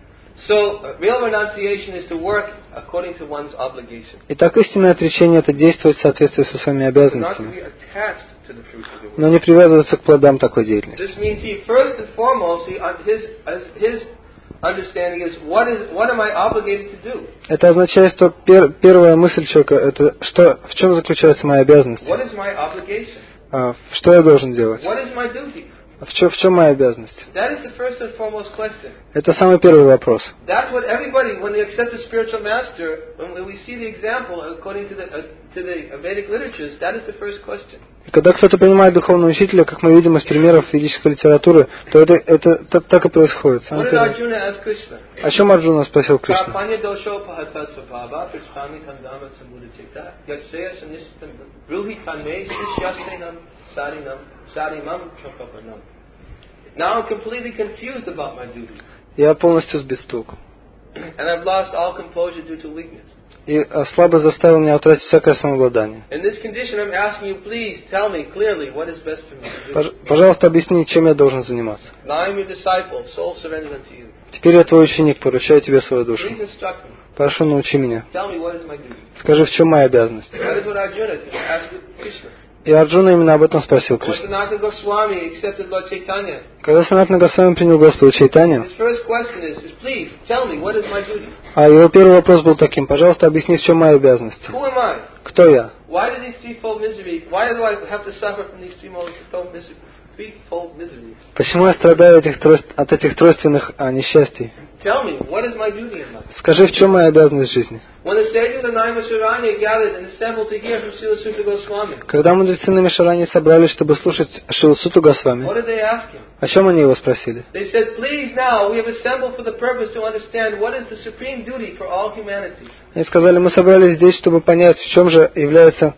So uh, real renunciation is to work according to one's obligation.
Итак, истинное отречение – это действовать в соответствии со своими
Not to
обязанностями,
be attached to the fruits of the work.
но не привязываться к плодам такой деятельности.
This means he first and foremost, he, uh, his, uh, his understanding is what is what am I obligated to do?
Это означает, что пер, первая мысль человека – это что, в чем заключается моя обязанность,
What is my obligation?
а, что я должен делать,
What is my duty?
а в, чем, в чем моя обязанность.
That is the first and foremost question.
Это самый первый вопрос.
That's what everybody, when they accept a spiritual master, when we see the example according to the uh, to the Vedic literatures, that is the first question.
И когда кто-то принимает духовного учителя, как мы видим из примеров ведической литературы, то это, это, это так и происходит.
What
Самый
did
первый.
Arjuna ask Krishna?
О чем Арджуна спросил Кришну?
Karpanya dosho pahata svabhava prishthami kandama samudachita yatsaya sanishtam ruhi tanme shishyasthenam sarinam sarimam chokapanam. Now I'm completely confused about my duty.
Я полностью сбит с толку.
And I've lost all composure due to weakness.
И а, слабость заставила меня утратить всякое самообладание.
In this condition, I'm asking you, please tell me clearly what is best for me to do.
Пож- Пожалуйста, объясни, чем я должен заниматься.
Now I'm your disciple, soul surrendered unto you.
Теперь я твой ученик, поручаю тебе свою душу.
Please instruct me.
Прошу, научи меня.
Tell me what is my duty.
Скажи, в чем моя обязанность?
That is what Arjuna asked Krishna.
И Арджуна именно об этом спросил
When
Кришну.
Sanatana Goswami accepted Lord Chaitanya,
Когда Санатана Госвами принял Господа Чайтанью,
his first question is, is, please tell me what is my duty.
а его первый вопрос был таким: пожалуйста, объясни, в чем моя обязанность.
Who am I?
Кто я?
Why do these threefold misery? Why do I have to suffer from these threefold misery? Threefold miseries?
Почему я страдаю от этих, тройств- от этих тройственных а, несчастий?
Tell me what is my duty in life.
Скажи, в чем моя обязанность в жизни?
When the sages of Naimisharanya gathered and assembled to hear from Srila Sutta Goswami,
Когда мудрецы на Мишаране собрались, чтобы слушать Шрилу Сутту Госвами,
what did they ask him?
о чем они его спросили?
They said, please now, we have assembled for the purpose to understand what is the supreme duty for all humanity.
Они сказали: мы собрались здесь, чтобы понять, в чем же является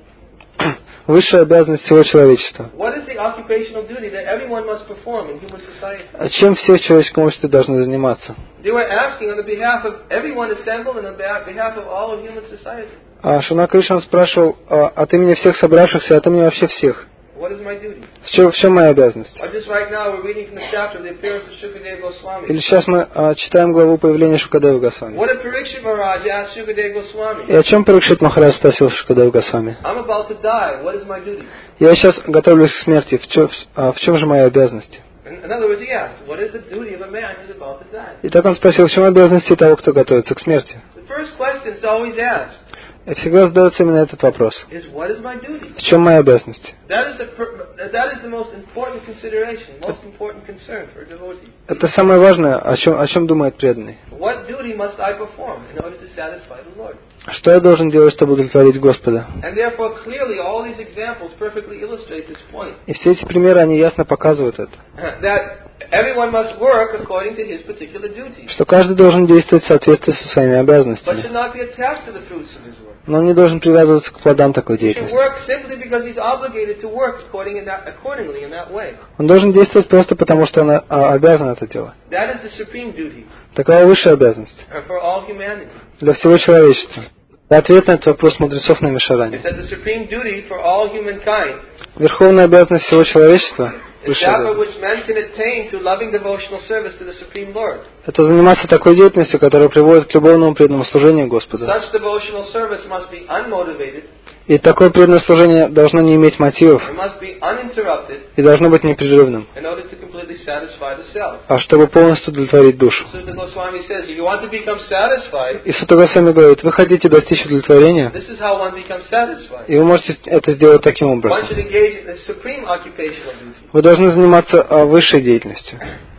высшая обязанность всего человечества.
What is the occupational duty that everyone must perform in human society?
А чем все в человеческом обществе должны заниматься?
They were asking on the behalf of everyone assembled and on behalf of all of human society.
А Шуна Кришна спрашивал а, от имени всех собравшихся, от имени вообще всех.
What is my duty?
В чем, в чем моя обязанность?
Or just right now we're reading from the chapter of the appearance of Shukadeva Goswami.
Или сейчас мы а, читаем главу появления Шукадева Госвами.
What did Parikshit Maharaj ask Shukadeva
И
Goswami?
о чем Парикшит Махарадж спросил Шукадева Госвами?
I'm about to die. What is my duty?
Я сейчас готовлюсь к смерти. В чем, а, в чем же моя обязанность?
In, in other words, he asked, what is the duty of a man who's about to die?
И так он спросил, в чем обязанности того, кто готовится к смерти.
The first question is always asked
И всегда задается именно этот вопрос.
is, what is my duty?
В чем моя обязанность?
That is the per- that is the most important consideration, most important concern for a devotee.
Это самое важное, о чем, о чем думает преданный.
What duty must I perform in order to satisfy the Lord?
Что я должен делать, чтобы удовлетворить Господа?
And therefore, clearly, all these examples perfectly illustrate this point.
И все эти примеры, они ясно показывают это.
That everyone must work according to his particular duties,
Что каждый должен действовать в соответствии со своими
but
обязанностями.
should not be attached to the fruits of his work.
Но он не должен привязываться к плодам такой
He should
деятельности.
work simply because he's obligated to work according in that, accordingly in that way.
Он должен действовать просто потому, что он а, обязан это делать.
That is the supreme duty
Такова высшая обязанность
uh, for all humanity.
для всего человечества. И ответ на этот вопрос мудрецов на Мишаране.
It's that the supreme duty for all humankind
Верховная обязанность всего человечества,
is
высшая
that by
обязанность,
which man can attain to loving devotional service to the Supreme Lord.
это заниматься такой деятельностью, которая приводит к любовному преданному служению Господу.
Such devotional service must be unmotivated,
И такое преданное служение должно не иметь мотивов
it must be uninterrupted
и должно быть непрерывным,
in order to completely satisfy the self.
а чтобы полностью удовлетворить душу.
Sutta Goswami says, if you want to become satisfied,
И Сутта Госвами говорит: вы хотите достичь удовлетворения,
this is how one becomes satisfied.
и вы можете это сделать таким
One
образом.
should engage in the supreme occupational duty,
Вы должны заниматься а, высшей деятельностью,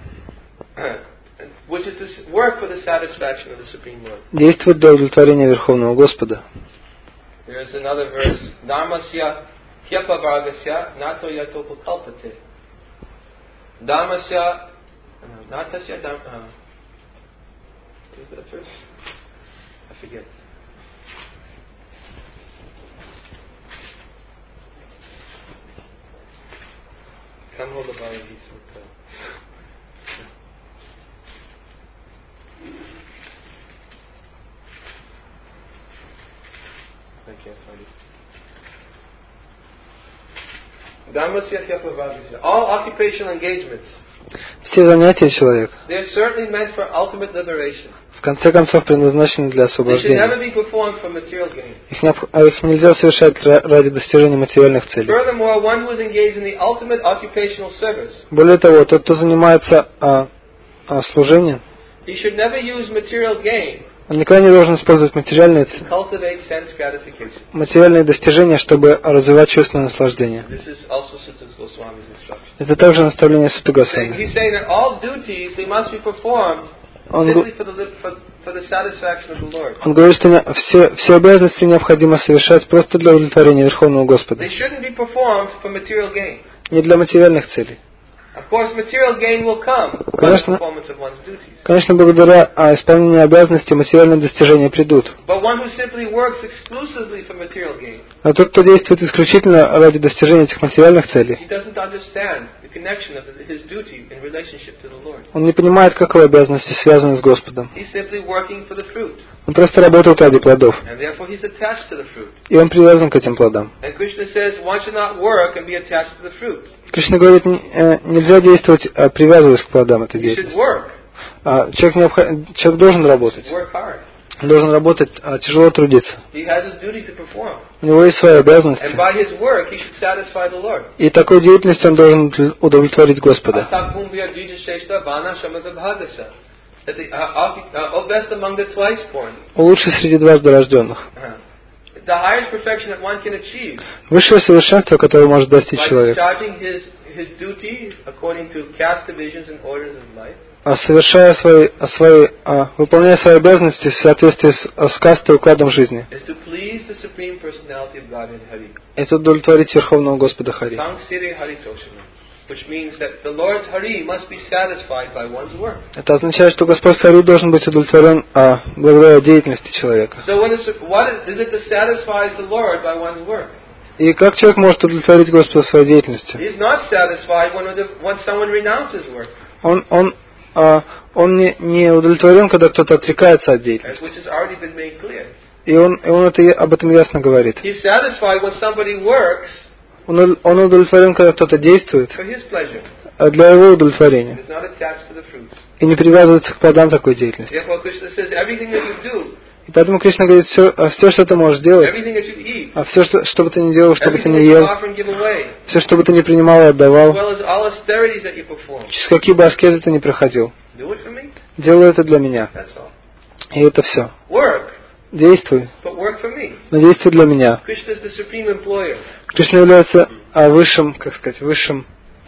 which is to s- work for the satisfaction of the Supreme Lord.
действовать для удовлетворения Верховного Господа.
There is another verse, Dharmasya Hyapavargasya Nato Yatopa Kalpate. Dharmasya uh, Natasya Dham uh, what is that verse? I forget. Come hold the body piece with the I can't find it. Dhammasya Hyapavargasya. All occupational engagements,
Все занятия человека
they are certainly meant for ultimate liberation.
в конце концов предназначены для
They should never
освобождения.
be performed for material gain.
Их, необх- а их нельзя совершать ра- ради достижения материальных целей.
Furthermore, one who is engaged in the ultimate occupational service,
Более того, тот, кто занимается а, а, служением,
he should never use material gain
он никогда не должен использовать материальные, ц-
to cultivate sense gratification.
материальные достижения, чтобы развивать чувственное наслаждение.
This is also Sutta Goswami's instruction.
Это также наставление Сутты
Saying-
Госвами.
He's saying that all duties, they must be performed
Он, го-
simply for the, li- for, for the satisfaction of the Lord.
он говорит, что не- все, все обязанности необходимо совершать просто для удовлетворения Верховного Господа,
They shouldn't be performed for material gain.
не для материальных целей.
Of course, material gain will come by the
Конечно,
performance of one's duties.
конечно, благодаря а, исполнению обязанностей материальные достижения придут.
But one who simply works exclusively for material gain,
Но тот, кто действует исключительно ради достижения этих материальных целей,
he doesn't understand the connection of his duty in relationship to the Lord.
он не понимает, как его обязанности связаны с Господом.
He's simply working for the fruit,
Он просто работает ради плодов,
and therefore he's attached to the fruit.
и он привязан к этим плодам.
And Krishna says one should not work and be attached to the fruit.
Кришна говорит, н- э, нельзя действовать, а, привязываясь к плодам этой
You should
деятельности.
work,
А, человек, необх- человек должен работать,
work hard.
он должен работать, а, тяжело трудиться.
He has his duty to perform.
У него есть свои обязанности,
And by his work, he should satisfy the Lord.
и такой деятельностью он должен удл- удовлетворить Господа.
Atak bhumbhya dvijasheshta bana shamata bhagasa. That the uh, uh, uh, best among the twice born.
Он лучший среди дважды рожденных.
Uh, The highest perfection that one can achieve
Высшее совершенство, которое может достичь
by
человек,
discharging his his duty according to caste divisions and orders of life,
а совершая свои, а свои, а, выполняя свои обязанности в соответствии с, а, с кастой и укладом жизни,
is to please the supreme personality of God in Hari.
это удовлетворить Верховного Господа Хари.
Sangsiri Hari Toshana. Which means that the Lord's Hari must be satisfied by one's work.
Это означает, что Господь Хари должен быть удовлетворен а, благодаря деятельности человека.
So what is, what is, is it that satisfies the Lord by one's work?
И как человек может удовлетворить Господа своей деятельностью?
He is not satisfied when, the, when someone renounces work,
Он, он, а, он не, не удовлетворен, когда кто-то отрекается от деятельности.
which has already been made clear.
И он, и он это, я- об этом ясно говорит.
He is satisfied when somebody works
Он, уд- он удовлетворен, когда кто-то действует
for his pleasure.
а для его удовлетворения.
Is not attached to the fruits.
И не привязывается к плодам такой деятельности.
Therefore, Krishna says everything that you do,
И поэтому Кришна говорит, все, а все, что ты можешь делать,
everything that you eat,
а все, что, что бы ты ни делал, что бы ты
everything
ни
that you
ел,
offer and give away,
все, что бы ты ни принимал и
as
отдавал,
well as all austerities that you perform,
через какие бы аскезы ты ни проходил,
do it for me.
делай это для меня.
That's all.
И это все.
Work,
Действуй,
but work for me.
но действуй для меня.
Krishna is the supreme employer.
Кришна является а, высшим, как сказать, высшим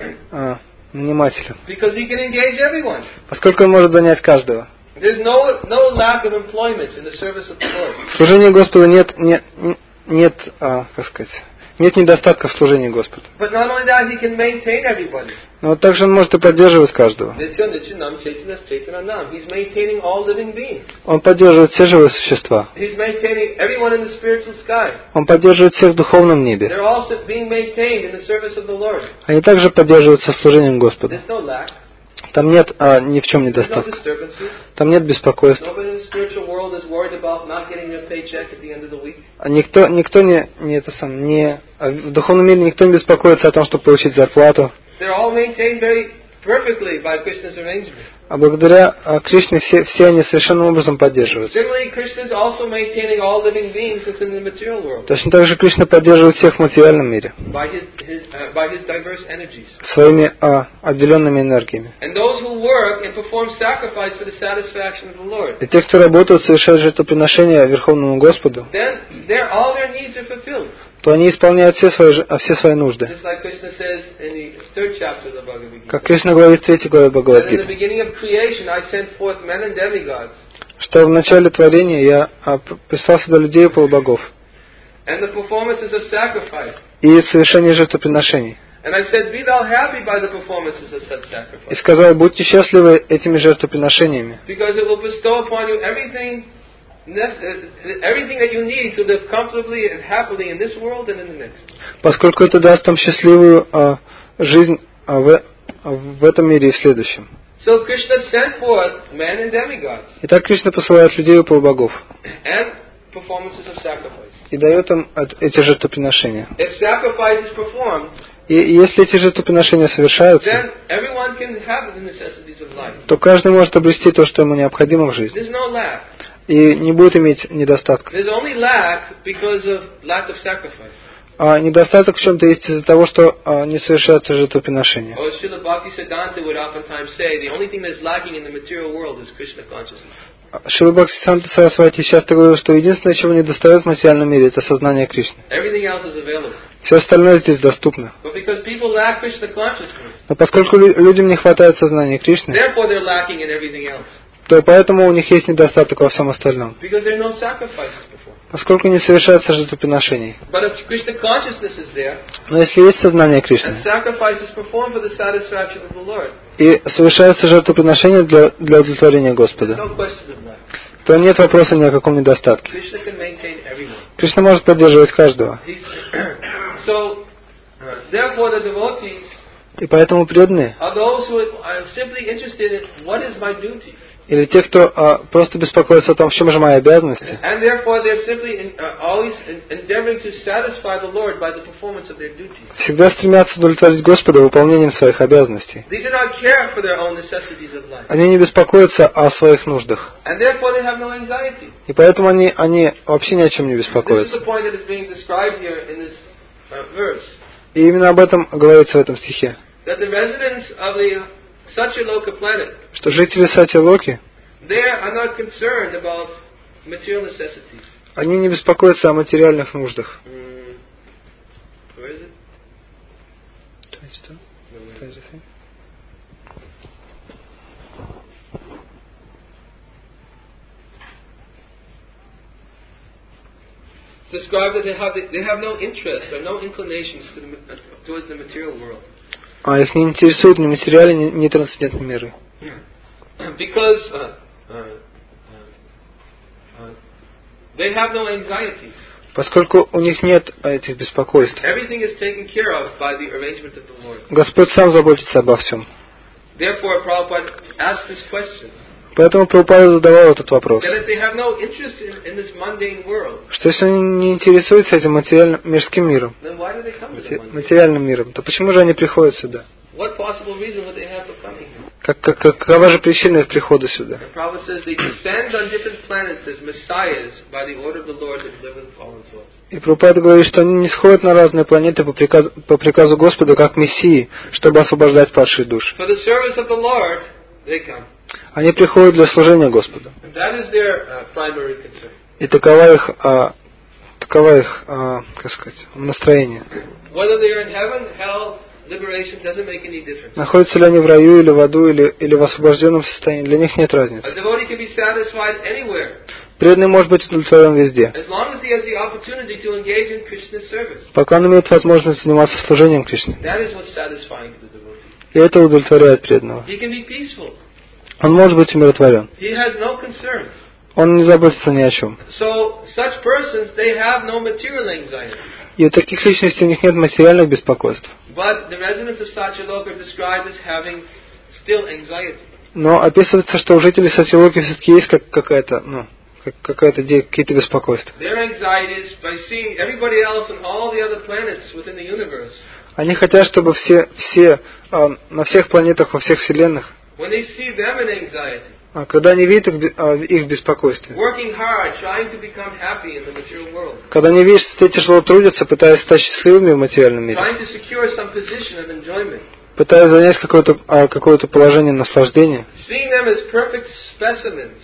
а, нанимателем,
Because he can engage everyone.
поскольку он может занять каждого.
There's no no lack of employment in the service of the Lord.
В служении Господу нет, нет, нет, а, как сказать, нет недостатка в служении Господу.
But not only that, he can maintain everybody.
Но вот также он может и поддерживать каждого.
Nitya Nityanam Chaitanya Chaitananam. He's maintaining all living beings.
Он поддерживает все живые существа.
He's maintaining everyone in the spiritual sky.
Он поддерживает всех в духовном небе.
They're all being maintained in the service of the Lord.
Они также поддерживаются служением Господу.
There's no lack.
Там нет а, ни в чем
There's no
недостатка.
disturbances.
Там нет беспокойств.
Nobody in the spiritual world is worried about not getting their paycheck at the end of the week.
А Никто, никто не, не это сам, не а в духовном мире никто не беспокоится о том, чтобы получить зарплату.
They're all maintained very perfectly by Krishna's arrangement.
А благодаря а, Кришне все, все они совершенным образом поддерживаются.
Similarly, Krishna is also maintaining all living beings within the material world
Точно так же Кришна поддерживает всех в материальном мире
by his, his uh, by his diverse energies.
своими а, отделенными энергиями.
And those who work and perform sacrifice for the satisfaction of the Lord,
И те, кто работают, совершают жертвоприношения Верховному Господу,
then their all their needs are fulfilled.
то они исполняют все свои, ж- а, все свои нужды.
Just like Krishna says in the third chapter of the Bhagavad Gita.
Как Кришна говорит в третьей главе
That in the
Бхагавад-гиты,
beginning of creation I sent forth men and demigods,
что в начале творения я а, п- прислал сюда людей и полубогов
and the performances of sacrifice.
и совершение жертвоприношений.
And I said, be thou happy by the performances of such
И
sacrifice,
сказал, будьте счастливы этими жертвоприношениями,
because it will bestow upon you everything, ne- uh, everything that you need to live comfortably and happily in this world and in the next.
поскольку это даст вам счастливую а, жизнь а, в, а, в этом мире и в следующем.
So Krishna sent forth men and demigods
Итак, Кришна посылает людей и полубогов
and performances of sacrifice.
и дает им эт- эти жертвоприношения.
If sacrifice is performed,
И если эти жертвоприношения совершаются,
then everyone can have the necessities of life.
то каждый может обрести то, что ему необходимо в жизни,
There's no lack.
и не будет иметь недостатка.
There's only lack because of lack of sacrifice.
А недостаток в чем-то есть из-за того, что а, не совершаются жертвоприношения.
Or as Srila Bhaktisiddhanta would oftentimes say, the only thing that's lacking in the material world is Krishna consciousness.
Шрила Бхактисиданта Сарасвати часто говорил, что единственное, чего не достает в материальном мире, это сознание Кришны.
Everything else is available.
Все остальное здесь доступно.
But because people lack Krishna consciousness,
Но поскольку лю- людям не хватает сознания Кришны,
therefore they're lacking in everything else.
то поэтому у них есть недостаток во всем остальном.
Because there are no sacrifices performed.
поскольку не совершается жертвоприношений.
But if Krishna consciousness is there,
Но если есть сознание
and
Кришны,
sacrifice is performed for the satisfaction of the Lord,
и совершается жертвоприношение для, для удовлетворения
there's
Господа,
no question of that.
то нет вопроса ни о каком недостатке.
Krishna can maintain everyone.
Кришна может поддерживать каждого.
He's, so, uh, therefore, the devotees
И поэтому преданные,
are those who are simply interested in what is my duty.
или те, кто а, просто беспокоится о том, в чем же мои обязанности,
And therefore, they're simply in, uh, always in, endeavoring to satisfy the Lord by the performance of their duties.
всегда стремятся удовлетворить Господа выполнением своих обязанностей.
They do not care for their own necessities of life.
Они не беспокоятся о своих нуждах.
And therefore, they have no anxiety.
И поэтому они, они вообще ни о чем не
This is
беспокоятся.
the point that is being described here in this uh, verse.
И именно об этом говорится в этом стихе.
That the residents of the Satyaloka planet,
Что жители Сати-Локи,
they are not concerned about material necessities.
они не беспокоятся о материальных нуждах.
Mm. Where is it? Describe that they have they have no interest or no inclinations to the, uh, towards the material world.
А их не интересуют ни материальные, ни трансцендентные миры.
Because uh, uh, uh, uh, they have no anxieties.
Поскольку у них нет этих беспокойств.
Everything is taken care of by the arrangement of the Lord.
Господь сам заботится обо всем.
Therefore, Prabhupada asked this question.
Поэтому Прабхупада задавал этот вопрос.
That if they have no interest in, in this mundane world,
Что если они не интересуются этим материальным мирским миром,
then why do they come to the mundane?
материальным миром, то почему же они приходят сюда?
What possible reason would they have for coming here?
Как, как, какова же причина их прихода сюда?
And Prabhupada says they descend on different planets as messiahs by the order of the Lord to deliver the fallen souls.
И Прабхупада говорит, что они не сходят на разные планеты по приказу, по приказу Господа, как мессии, чтобы освобождать падшие души.
For the service of the Lord, they come.
Они приходят для служения Господу.
And that is their uh, primary concern.
И такова их, а, такова их а, как сказать, настроение.
Whether they are in heaven, hell, liberation, doesn't make any difference.
Находятся ли они в раю, или в аду, или, или в освобожденном состоянии, для них нет разницы.
A devotee can be satisfied anywhere,
Преданный может быть удовлетворен везде,
as long as he has the opportunity to engage in Krishna's service.
пока он имеет возможность заниматься служением Кришне.
That is what's satisfying to the devotee.
И это удовлетворяет преданного.
He can be peaceful.
Он может быть умиротворен.
He has no concerns.
Он не заботится ни о чем.
So, such persons, they have no material anxiety.
И у таких личностей у них нет материальных беспокойств.
But the residents of Satyaloka are described as having still anxiety.
Но описывается, что у жителей Сати-Локи все-таки есть как, какая-то, ну, как, какая-то, какие-то беспокойства.
Their anxiety is by seeing everybody else on all the other planets within the universe.
Они хотят, чтобы все, все э, на всех планетах, во всех вселенных,
When they see them in anxiety,
а когда они видят их, э, их беспокойстве,
working hard, trying to become happy in the material world,
когда они видят, что те тяжело трудятся, пытаясь стать счастливыми в материальном мире,
trying to secure some position of enjoyment,
пытаясь занять какое-то, э, какое-то положение наслаждения,
seeing them as perfect specimens,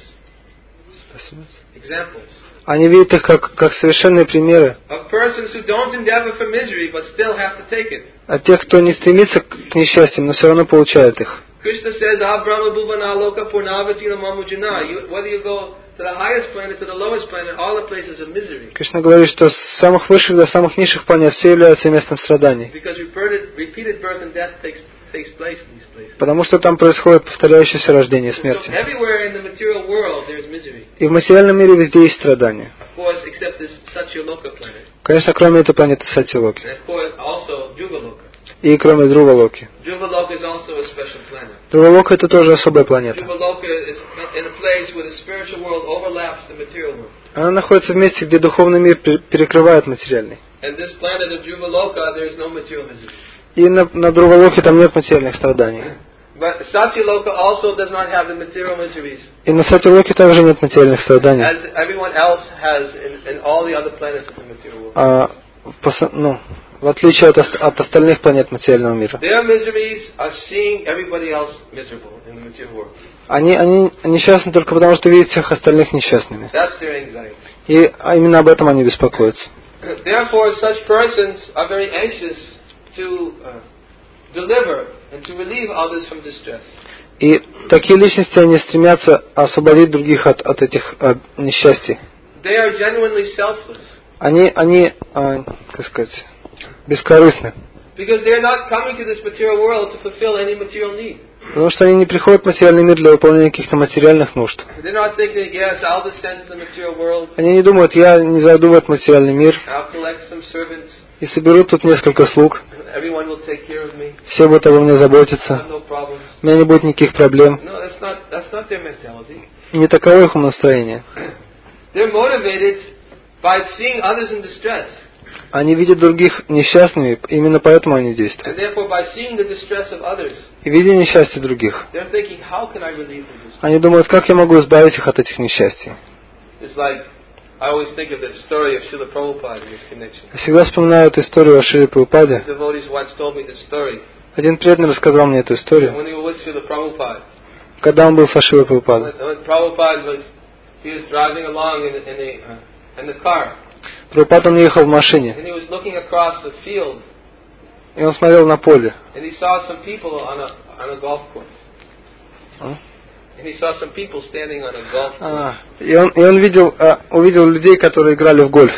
examples,
они видят их как, как совершенные примеры
of persons who don't endeavor for misery but still have to take it.
от тех, кто не стремится к несчастьям, но все равно получает их.
Krishna says, "Ah Brahma Bhuvana Loka Purnavatina Mamujana." You, whether you go to the highest planet, to the lowest planet, all the places of misery.
Кришна говорит, что с самых высших до самых низших планет все являются местом страданий.
Because repeated, repeated birth and death takes takes place in these places.
Потому что там происходит повторяющееся рождение и
So
смерть.
everywhere in the material world there is misery.
И в материальном мире везде есть страдания.
Of course, except this Satyaloka planet.
Конечно, кроме этой планеты Сати-Локи.
And of course, also Juvaloka.
И кроме Друва-Локи.
Juvaloka is also a special planet.
Друва-Лока это тоже особая планета.
Juvaloka is in a place where the spiritual world overlaps the material world.
Она находится в месте, где духовный мир перекрывает материальный.
And this planet of Juvaloka, there is no material misery.
И на, на Друва-Локе там нет материальных страданий.
But Satyaloka also does not have the material miseries,
И на Сати-Локе также нет материальных страданий.
as everyone else has in, in all the other planets of the material world.
А, по, ну, в отличие от, от остальных планет материального мира.
Their miseries are seeing everybody else miserable in the material world.
Они, они несчастны только потому, что видят всех остальных несчастными.
That's their anxiety.
И а именно об этом они беспокоятся.
Therefore, such persons are very anxious to uh, deliver and to relieve others from distress.
И такие личности, они стремятся освободить других от, от этих от несчастий.
they are genuinely selfless.
Они, они, а, как сказать, бескорыстны.
Because they're not coming to this material world to fulfill any material need.
Потому что они не приходят в материальный мир для выполнения каких-то материальных нужд.
They're not thinking, yes, I'll descend to the material world.
Они не думают, я не зайду в этот материальный мир
I'll collect some servants.
и соберу тут несколько слуг.
Everyone will take care of me.
Все будут обо мне
I
заботиться.
have no problems.
У меня не будет никаких проблем.
No, that's not that's not their mentality.
Не таково их умонастроение.
They're motivated by seeing others in distress.
Они видят других несчастными, именно поэтому они действуют.
And therefore, by seeing the distress of others,
И видя несчастье других,
they're thinking, how can I relieve their distress?
они думают, как я могу избавить их от этих несчастий.
It's like, I always think of the story of Srila Prabhupada in this connection.
Я всегда вспоминаю эту историю о Шриле Прабхупаде.
The devotees once told me this story.
Один преданный рассказал мне эту историю,
When he was with Srila Prabhupada,
когда он был со Шрилой Прабхупадой.
when, when Prabhupada was, he was driving along in, in, a, uh, in the car,
Прабхупад, он ехал в машине,
and he was looking across the field,
и он смотрел на поле.
and he saw some people on a on a golf course.
А?
And he saw some people standing on a golf course.
А, и он, и он видел, а, увидел людей, которые играли в гольф.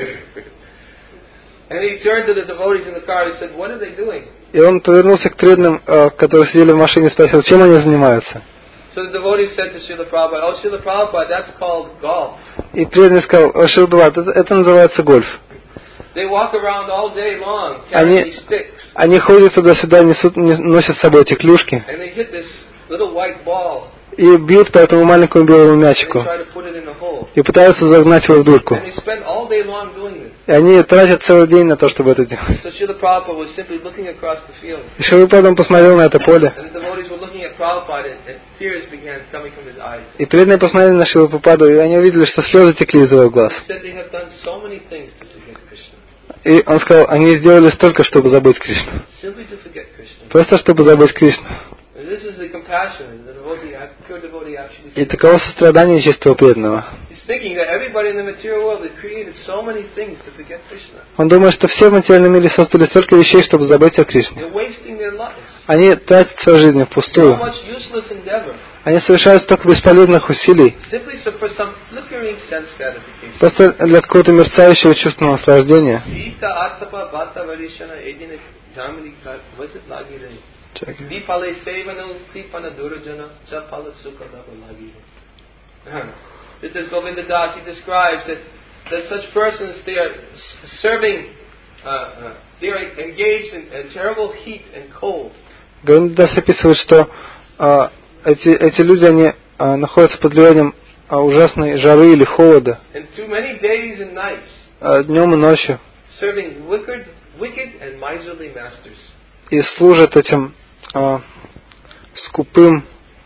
And he turned to the devotees in the car and he said, what are they doing?
И он повернулся к преданным, а, которые сидели в машине, и спросил, чем они занимаются.
So the devotees said to Srila Prabhupada, oh, Srila Prabhupada, that's called golf.
И преданный сказал, о, Шрила Прабхупад, это, это называется гольф.
They walk around all day long carrying
Они,
these sticks.
они ходят туда-сюда, несут, не- носят с собой эти клюшки
And they hit this little white ball.
и бьют по этому маленькому белому
And they
мячику
try to put it in a hole.
и пытаются загнать его в дурку.
And they spend all day long doing this.
И они тратят целый день на то, чтобы это делать.
So Srila Prabhupada was simply looking across the field.
И Шрила Прабхупад, он посмотрел на это поле,
And the devotees were looking at Prabhupada and, and tears began coming from his eyes.
и преданные посмотрели на Шрилу Прабхупаду, и они увидели, что слезы текли из его глаз.
He said they have done so many things to forget Krishna.
И он сказал, они сделали столько, чтобы забыть Кришну.
Simply to forget Krishna.
Просто чтобы забыть Кришну.
And this is the compassion the devotee, pure devotee actually
И
feels.
таково сострадание чистого преданного.
He's thinking that everybody in the material world has created so many things to forget Krishna.
Он думает, что все в материальном мире создали столько вещей, чтобы забыть о Кришне.
They're wasting their lives.
Они тратят свою жизнь
So
впустую.
much useless endeavor.
Они совершают столько бесполезных усилий,
Simply so for some flickering sense gratification.
просто для какого-то мерцающего чувственного наслаждения.
Sita atapa vata varishana edine jamini kat vasit lagire. Vipale sevanu kripana durajana chapala sukha lagire. This is Govinda Das. He describes that, that such persons, they are s- serving, uh, uh, they are engaged in, in terrible heat and cold.
Гориндас описывает, что а, эти, эти люди, они а, находятся под влиянием а, ужасной жары или холода,
And through many days and nights,
а, днем и ночью,
serving wicked, wicked and miserly masters.
и служат этим а, скупым,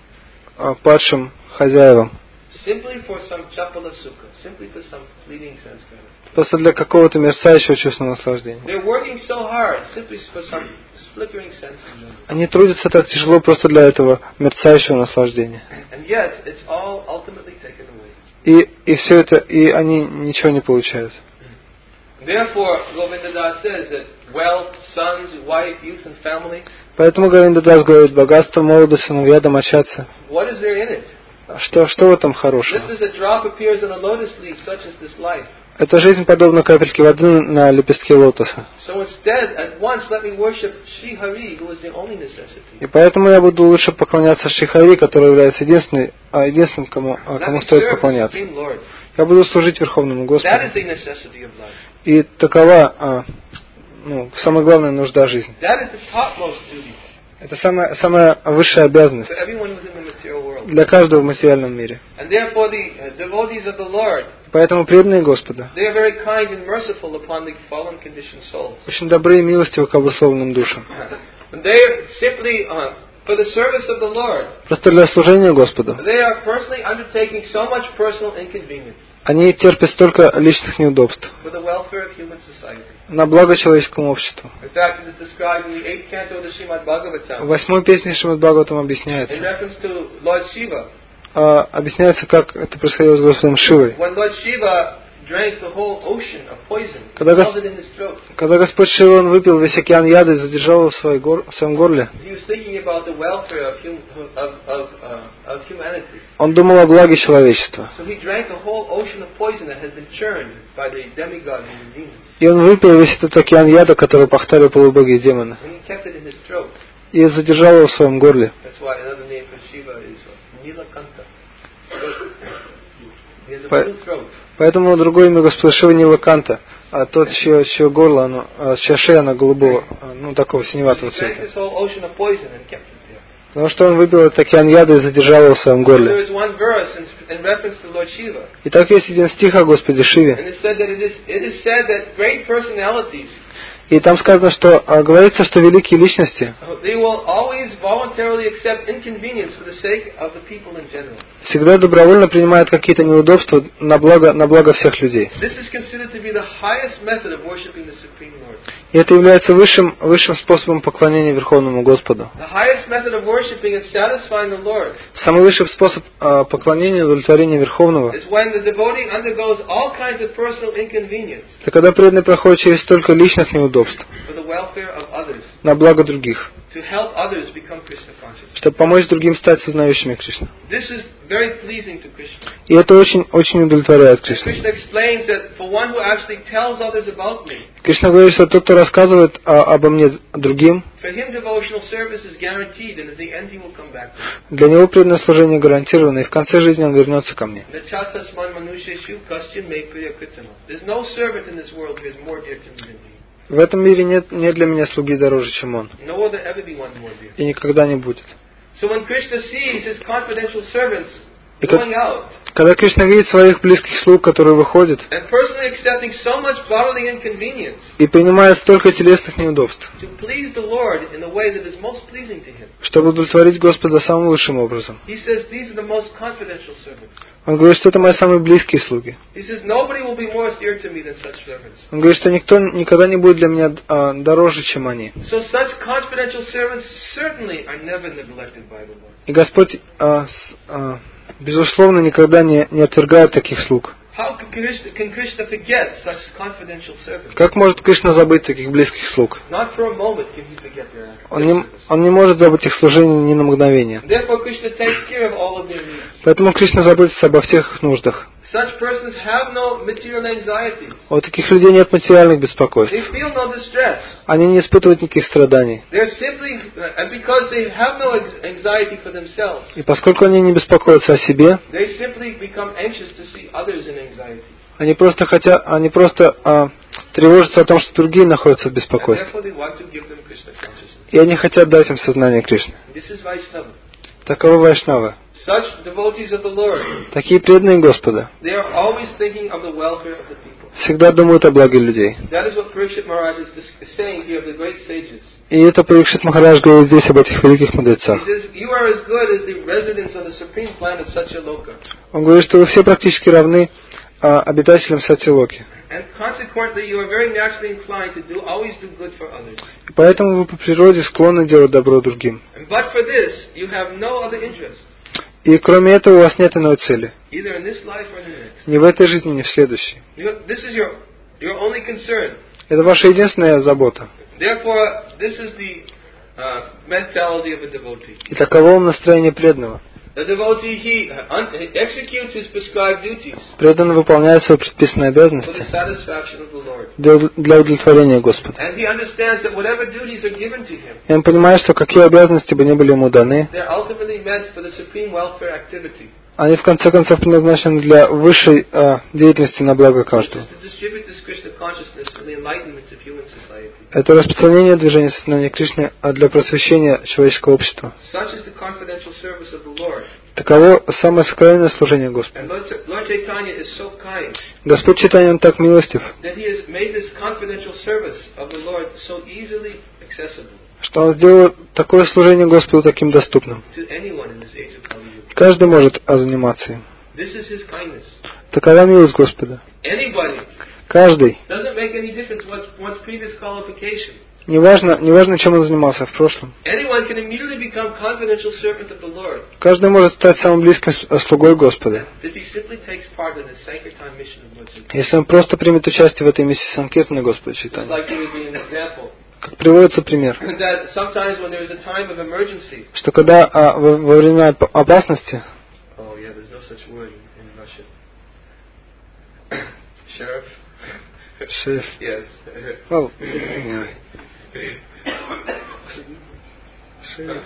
а, падшим хозяевам.
Simply for some chapala sukha, simply for some fleeting sense gratification.
Просто для какого-то мерцающего чувственного наслаждения.
They're working so hard, simply for some flickering sense enjoyment.
Они трудятся так тяжело просто для этого мерцающего наслаждения.
And yet, it's all ultimately taken away.
И, и все это, и они ничего не получают.
Therefore, Govinda Das says that wealth, sons, wife, youth, and family,
Поэтому Гоvinda Das говорит, богатство, молодость, сыновья, домочадцы.
what is there in it?
Что, что в этом
Just
хорошего?
as a drop appears on a lotus leaf, such as this life.
Эта жизнь подобна капельке воды на лепестке лотоса.
So instead, at once, let me worship Sri Hari, who is the only necessity.
И поэтому я буду лучше поклоняться Шри Хари, который является единственной, а единственным, кому, а,
Let
кому
me
стоит
serve the
поклоняться.
Supreme Lord.
Я буду служить Верховному
That
Господу.
is the necessity of life.
И такова а, ну, самая главная нужда жизни.
That is the topmost duty
Это самая, самая высшая обязанность
to everyone within the material world.
для каждого в материальном мире.
And therefore, the uh, devotees of the Lord,
Поэтому преданные Господа
they are very kind and merciful upon the fallen conditioned souls.
очень добры и милостивы к обусловленным душам.
And they are simply, uh, for the service of the Lord,
Просто для служения Господу.
they are personally undertaking so much personal inconvenience
Они терпят столько личных неудобств
for the welfare of human society.
на благо человеческому обществу.
In fact, it is described in the eighth canto of the Srimad
В
Bhagavatam
восьмой песне Шримад Бхагаватам
in
объясняется.
reference to Lord Shiva.
А, объясняется, как это происходило с Господом Шивой.
When Lord Shiva drank the whole ocean of poison,
Когда,
held
Гос...
it in his throat.
Когда Господь Шива, он выпил весь океан яда и задержал его в, своей гор... в своем горле,
He was thinking about the welfare of, hum... of, of, uh, of humanity.
он думал о благе человечества.
So he drank a whole ocean of poison that has been churned by the demigods and the demons.
И он выпил весь этот океан яда, который пахтали полубоги и демоны,
And he kept it in his throat.
и задержал его в своем горле.
That's why another name for Shiva is Nilakanta. He has a
По-
full throat.
Поэтому другое имя Господа Шивы Нилаканта, а тот, чье, чье горло, оно, а, чья шея, она голубого, а, ну, такого синеватого
He drank
цвета.
this whole ocean of poison and kept it there.
Потому что он выпил этот океан яда и задержал его в своем
There
горле.
is one verse in, in reference to Lord Shiva.
Итак, есть один стих о Господе Шиве,
And it said that it is, it is said that great personalities,
и там сказано, что а, говорится, что великие личности
they will always voluntarily accept inconvenience for the sake of the people in general.
всегда добровольно принимают какие-то неудобства на благо, на благо всех людей.
This is considered to be the highest method of worshiping the Supreme Lord.
И это является высшим, высшим способом поклонения Верховному Господу.
The highest method of worshiping and satisfying the Lord
Самый высший способ а, поклонения и удовлетворения Верховного
is when the devotee undergoes all kinds of personal inconvenience
— это когда преданный проходит через столько личных неудобств
for the welfare of others,
на благо других,
to help others become Krishna conscious.
чтобы помочь другим стать сознающими Кришну.
This is very pleasing to Krishna.
И это очень, очень удовлетворяет
And
Кришну.
Krishna explains that for one who actually tells others about me,
Кришна говорит, что тот, кто рассказывает а, обо мне другим,
for him devotional service is guaranteed, and at the end he will come back to me.
для него преданное служение гарантировано, и в конце жизни он вернется ко мне.
Nachatasman manusheshu kastyan me priya kritama. There's no servant in this world who is more dear to me than he.
В этом мире нет, нет для меня слуги дороже, чем он,
No one will ever be one more dear.
и никогда не будет.
So when Krishna sees his confidential servants
И как-
going out
Когда Кришна видит своих близких слуг, которые выходят,
and personally accepting so much bodily inconvenience
и принимает столько телесных неудобств,
to please the Lord in the way that is most pleasing to him,
чтобы удовлетворить Господа самым лучшим образом,
he says these are the most confidential servants.
он говорит, что это мои самые близкие слуги.
He says nobody will be more dear to me than such servants.
Он говорит, что никто никогда не будет для меня а, дороже, чем они.
So such confidential servants certainly are never neglected by the Lord.
И Господь, а, с- а, безусловно, никогда не, не отвергает таких слуг.
How can Krishna, can Krishna forget such confidential servants?
Как может Кришна забыть таких близких слуг?
Not for a moment can he forget their
Он не,
service.
он не может забыть их служение ни на мгновение.
Therefore Krishna takes care of all of their needs.
Поэтому Кришна заботится обо всех их нуждах.
Such persons have no material anxieties.
У таких людей нет материальных беспокойств.
They feel no distress.
Они не испытывают никаких страданий.
They're simply, and because they have no anxiety for themselves,
И поскольку они не беспокоятся о себе,
they simply become anxious to see others in anxiety.
они просто хотят, они просто а, тревожатся о том, что другие находятся в
And
беспокойстве.
therefore they want to give them Krishna consciousness.
И они хотят дать им сознание Кришны.
This is Vaishnava.
Таковы вайшнавы.
Such devotees of the Lord,
Такие преданные Господа
they are always thinking of the welfare of the people.
всегда думают о благе людей.
That is what Parikshit Maharaj is dis- saying here of the great sages.
И это Парикшит Махарадж говорит здесь об этих великих
He
мудрецах.
says, you are as good as the residents of the supreme planet Satyaloka.
Он говорит, что вы все практически равны а, обитателям Сатьялоки.
And consequently, you are very naturally inclined to do, always do good for others.
И поэтому вы по природе склонны делать добро другим.
And but for this, you have no other interest,
И кроме этого у вас нет иной цели.
either in this life or in the next.
Ни в этой жизни, ни в следующей.
You, this is your, your only concern.
Это ваша единственная забота.
Therefore, this is the uh, mentality of a devotee.
И таково настроение преданного.
The devotee, he, un- he executes his prescribed duties
Преданный выполняет свои предписанные
for the
обязанности
satisfaction of the Lord.
для, для удовлетворения Господа.
And he understands that whatever duties are given to him,
И он понимает, что какие обязанности бы ни были ему даны,
they're ultimately meant for the supreme welfare activity.
они в конце концов предназначены для высшей а, деятельности на благо каждого.
To distribute this Krishna consciousness for the enlightenment of human society.
Это распространение движения сознания Кришны а для просвещения человеческого общества.
Such is the confidential service of the Lord.
Таково самое сокровенное служение Господа.
And Lord, Lord Chaitanya is so kind
Господь Чайтанья, Он так милостив,
that He has made this confidential service of the Lord so easily accessible
что Он сделал такое служение Господу таким доступным.
to anyone in this age of Kali Yuga.
Каждый может а, заниматься им.
This is His kindness.
Такова милость Господа.
Anybody.
Каждый.
Doesn't make any difference what's one's previous qualification.
Неважно, неважно, чем он занимался в прошлом.
Anyone can immediately become confidential servant of the Lord
Каждый может стать самым близким слугой Господа,
if he simply takes part in the Sankirtan mission of Lord Chaitanya.
если он просто примет участие в этой миссии Санкиртана Господа
It's
Чайтаньи.
like there would be an example
Как приводится пример,
that sometimes when there is a time of emergency,
что когда а, во, во время оп- опасности,
oh yeah, there's no such word in, in Russian. Sheriff?
шериф,
Yes.
well, anyway. Шериф.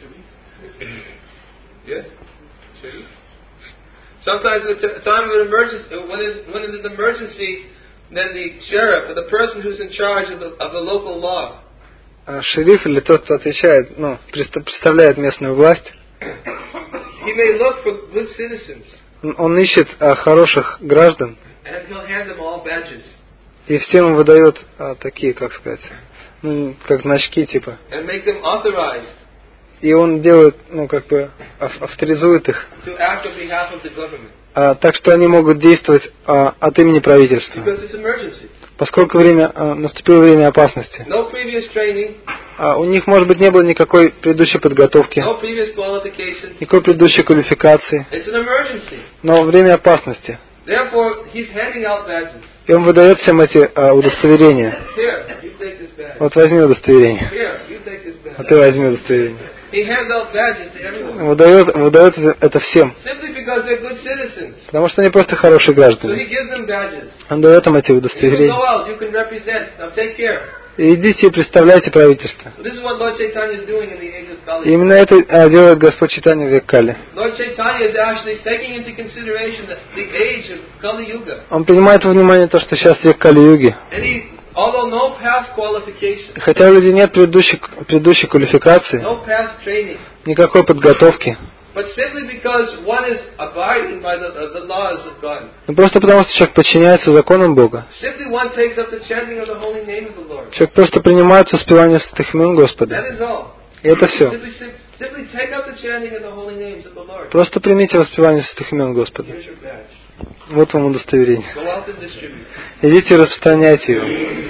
Yes. Sheriff. Sometimes at a time of an emergency, when it, when it is emergency, then the sheriff, or the person who's in charge of the, of the local law,
А шериф или тот, кто отвечает, ну, предста- представляет местную власть,
he may look for good citizens,
он, он ищет а, хороших граждан
and he'll hand them all badges,
и всем им выдает а, такие, как сказать, ну, как значки типа.
and make them authorized
И он делает, ну, как бы, ав- авторизует их,
to act on behalf of the government,
а, так что они могут действовать а, от имени правительства.
because it's emergency.
Поскольку время, а, наступило время опасности.
No previous training,
А, у них, может быть, не было никакой предыдущей подготовки,
no previous qualification.
никакой предыдущей квалификации,
It's an emergency.
но время опасности.
Therefore, he's handing out badges.
И он выдает всем эти а, удостоверения.
Here, you take this badge.
Вот возьми удостоверение.
Here, you take this
А
badge.
ты возьми удостоверение.
He hands out badges to everyone.
Выдает, выдает это всем.
Simply because they're good citizens.
Потому что они просто хорошие
So
граждане.
he gives them badges.
Он дает им эти
You can
удостоверения.
go out, you can represent. Now take care.
И идите и представляйте правительство.
So this is what Lord Chaitanya is doing in the age of
И
Kali.
именно это а, делает Господь Чайтанья в век Кали.
Lord Chaitanya is actually taking into consideration the, the age of Kali Yuga.
Он принимает во внимание то, что сейчас век Кали-юги.
And he, although no past qualification,
Хотя у людей нет предыдущей, предыдущей квалификации,
no past training,
никакой подготовки,
but simply because one is abiding by the, uh, the laws of God.
но просто потому, что человек подчиняется законам Бога.
Simply one takes up the chanting of the holy name of the Lord.
Человек просто принимает воспевание святых имен Господа.
That is all.
И это все.
Simply, sim- simply take up the chanting of the holy names of the Lord.
Просто примите воспевание святых имен Господа.
Here's your badge.
Вот вам удостоверение.
Go out and distribute.
Идите и распространяйте его.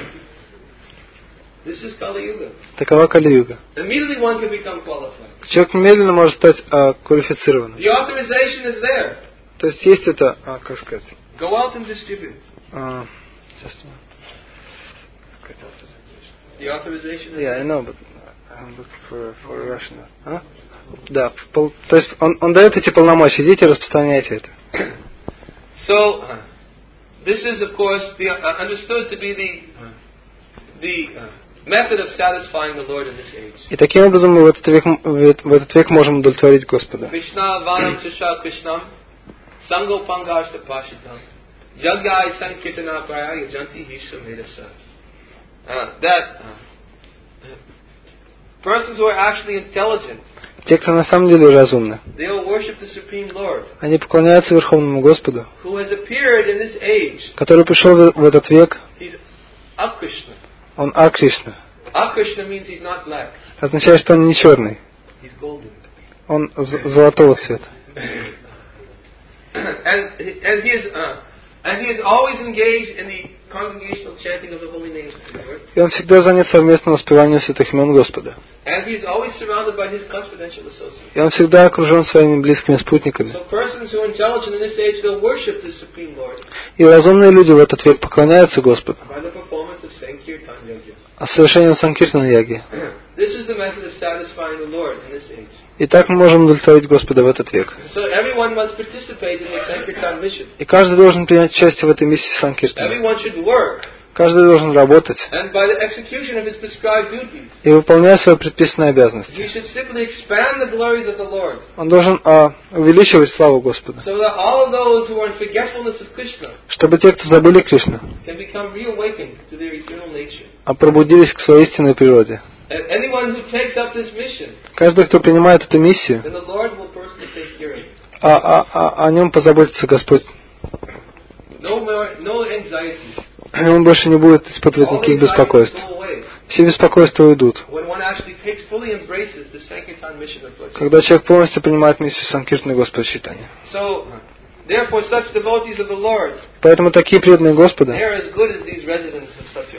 This is Kali Yuga.
Такова Кали-юга.
Immediately one can become qualified.
Человек немедленно может стать а, квалифицированным.
The authorization is there.
То есть есть это, а, как сказать,
Go out and distribute.
а, just a minute.
The authorization is
Yeah, I
there.
know, but I'm looking for, for a Russian. А? Да, пол- то есть он, он дает эти полномочия, идите и распространяйте это.
So, uh, this is of course the, uh, understood to be the, the uh, method of satisfying the Lord in this age.
И таким образом мы в этот век, в этот век можем удовлетворить Господа.
Krishna Vanam Chasha Krishnam Sango Pangashta Pashitam Jagai Sankirtana Praya Janti Hisha Medasa. That uh, persons who are actually intelligent,
Те, кто на самом деле разумны,
they will worship the Supreme Lord,
они поклоняются Верховному Господу,
who has appeared in this age.
который пришел в в этот век.
He's Akrishna.
Он А-Кришна.
Akrishna means he's not black,
Означает, что он не черный.
he's golden.
Он з- золотого цвета.
and and he is uh, and he is always engaged in the congregational chanting of the holy names of the Lord.
И он всегда занят совместным воспеванием святых имен Господа.
And he is always surrounded by his confidential associates.
И он всегда окружен своими близкими спутниками.
So persons who are intelligent in this age, they'll worship the Supreme Lord
И разумные люди в этот век поклоняются Господу,
by the performance of Sankirtan Yajna.
а совершением Санкиртана Яги.
This is the method of satisfying the Lord in this age.
И так мы можем удовлетворить Господа в этот век.
So everyone must participate in the Sankirtan mission.
И каждый должен принять участие в этой миссии Санкиртана.
Everyone should work,
Каждый должен работать
and by the execution of his prescribed duties,
и выполнять свои предписанные обязанности.
he should simply expand the glories of the Lord,
Он должен а, увеличивать славу Господа,
so that all of those who are in forgetfulness of Krishna
чтобы те, кто забыли Кришну,
can become reawakened to their eternal nature.
а пробудились к своей истинной природе.
And anyone who takes up this mission,
Каждый, кто принимает эту миссию,
then the Lord will personally take care of it.
а, а, а, о нем позаботится Господь.
No more, no anxiety.
И он больше не будет испытывать
All
никаких
anxieties
беспокойств.
go away
Все беспокойства уйдут,
when one actually takes fully embraces the Sankirtan mission of Lord.
когда человек полностью принимает миссию Санкиртана Господа Чайтаньи.
So, therefore, such devotees of the Lord,
Поэтому такие преданные Господа,
they are as good as these residents of Satyaloka.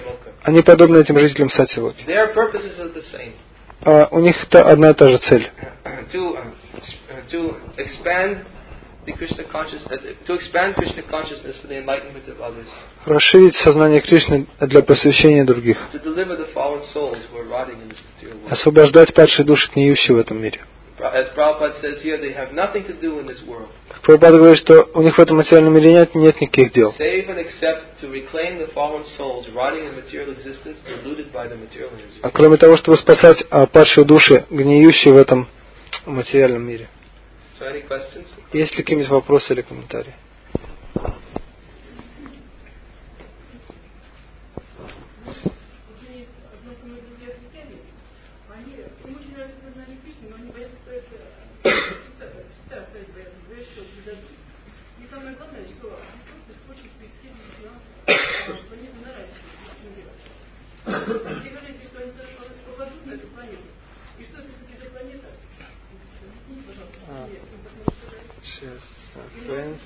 Они подобны этим жителям Сатьявоки.
Their purposes are the same.
А у них та, одна и та же цель.
To, uh, to expand the Krishna consciousness, to expand Krishna consciousness for the enlightenment of others.
Расширить сознание Кришны для просвещения других.
To deliver the fallen souls who are rotting in this material world.
Освобождать падшие души, гниющие в этом мире.
As Prabhupada says here, they have nothing to do in this world.
Прабхупада говорит, что у них в этом материальном мире нет, нет никаких дел.
Save and accept to reclaim the fallen souls rotting in material existence, deluded by the material energy.
А кроме того, чтобы спасать а, падшие души, гниющие в этом материальном мире.
So any questions?
Есть ли какие-нибудь вопросы или комментарии? Friends,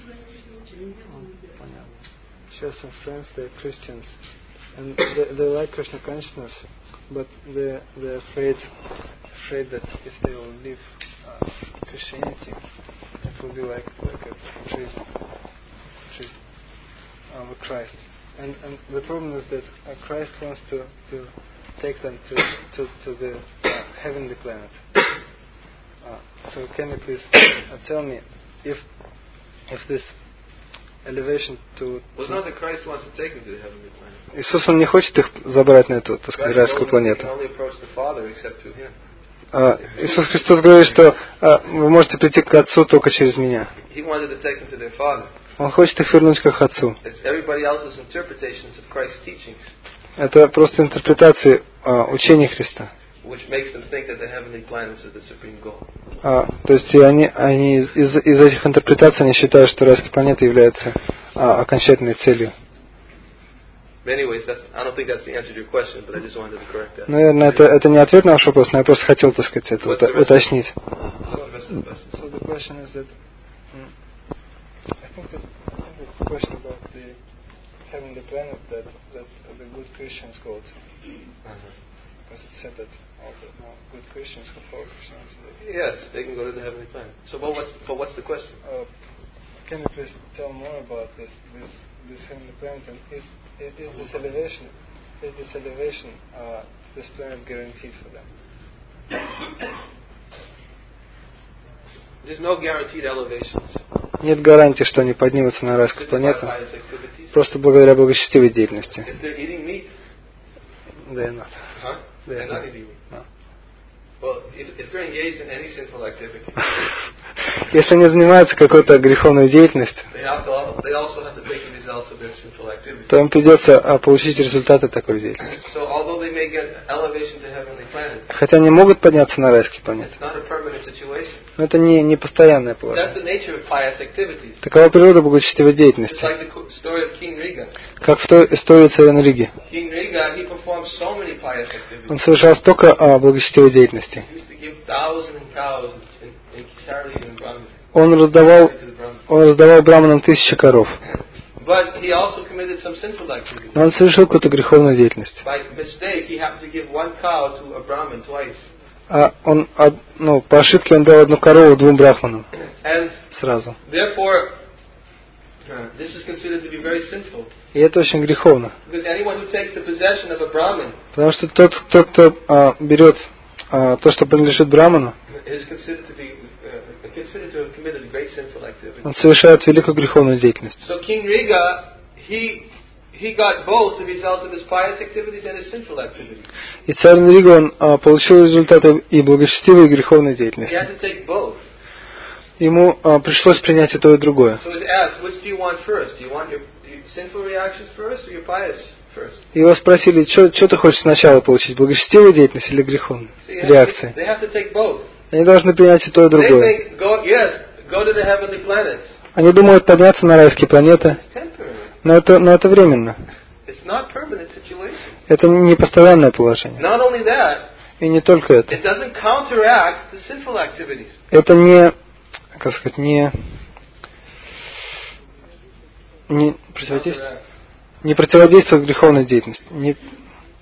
she has some friends, they're Christians, and they, they like Krishna consciousness, but they're, they're afraid, afraid that if they will leave uh, Christianity, it will be like like a treason, treason over Christ. And and the problem is that uh, Christ wants to, to take them to to, to the uh, heavenly planet. Uh, so can you please uh, tell me if if this elevation to...
Well, it's not that Christ wants to take them to the heavenly planet.
Иисус, Он не хочет их забрать на эту, так сказать, райскую планету. Uh, Иисус Христос говорит, что uh, вы можете прийти к Отцу только через Меня. Он хочет их вернуть к их Отцу. Это просто интерпретации uh, учения Христа.
Which makes them think that the heavenly planets are the supreme goal.
А, то есть и они, они из, из этих интерпретаций они считают, что райская планета является а, окончательной целью.
Anyways, that's, I don't think that's the answer to your question, but I just wanted to correct that.
Наверное, это, это не ответ на ваш вопрос, но я просто хотел, так сказать, это ута- уточнить.
So
the question is that mm, I think that I think it's a question about the heavenly planet that that the good Christians go to.
Uh-huh.
Because it said that all the no, good Christians who follow Christianity.
Yes, they can go to the heavenly planet. So, but what's but what's the question?
Uh, can you please tell more about this this this heavenly planet? And is is, is this elevation is this elevation uh, this planet guaranteed for them?
There's no guaranteed elevations.
Нет гарантии, что они поднимутся на райскую планету просто благодаря благочестивой деятельности. They're not.
Huh? They're not eating meat.
No.
Well, if, if they're engaged in any sinful activity,
если они занимаются какой-то греховной деятельностью,
they have to, they also have to take the results of their sinful activity.
то им придется а, получить результаты такой деятельности.
So, although they may get elevation to heavenly planets,
хотя они могут подняться на райские планеты,
it's not a permanent situation.
но это не, не постоянное
That's
положение.
the nature of pious activities.
Такова природа благочестивой деятельности.
It's like the story of King Riga.
Как в той истории царя Риги.
King Riga, he performed so many pious activities.
Он совершал столько а, благочестивой деятельности.
He used to give thousands and cows and, and charity and brahmins.
Он раздавал, он раздавал браманам тысячи коров.
But he also committed some sinful activities.
Но он совершил какую-то греховную деятельность.
By mistake, he happened to give one cow to a brahmin twice.
А он, а, ну, по ошибке он дал одну корову двум брахманам
And
сразу.
therefore, this is considered to be very sinful.
И это очень греховно.
Because anyone who takes the possession of a brahmin
Потому что тот, тот кто а, берет а, то, что принадлежит браману,
is considered to be uh, considered to have committed a great sinful activity.
он совершает великую греховную деятельность.
So King Riga, he he got both the result of his pious activities and his sinful activities.
И царь Рига, он а, получил результаты и благочестивой, и греховной
He
деятельности.
had to take both.
Ему а, пришлось принять и то, и другое.
So he was asked, which do you want first? Do you want your, your sinful reactions first or your pious first?
Его спросили, что ты хочешь сначала получить, благочестивую деятельность или греховную
So you have
реакции?
to, they have to take both.
Они должны принять и то, и
They
другое.
think, go, yes, go to the heavenly planets.
Они думают подняться на райские планеты,
It's temporary.
но это, но это временно.
It's not permanent situation.
Это не постоянное положение.
Not only that,
И не только это.
it doesn't counteract the sinful activities.
Это не, как сказать, не, не противодействует,
Counteract.
не противодействует греховной деятельности. Не,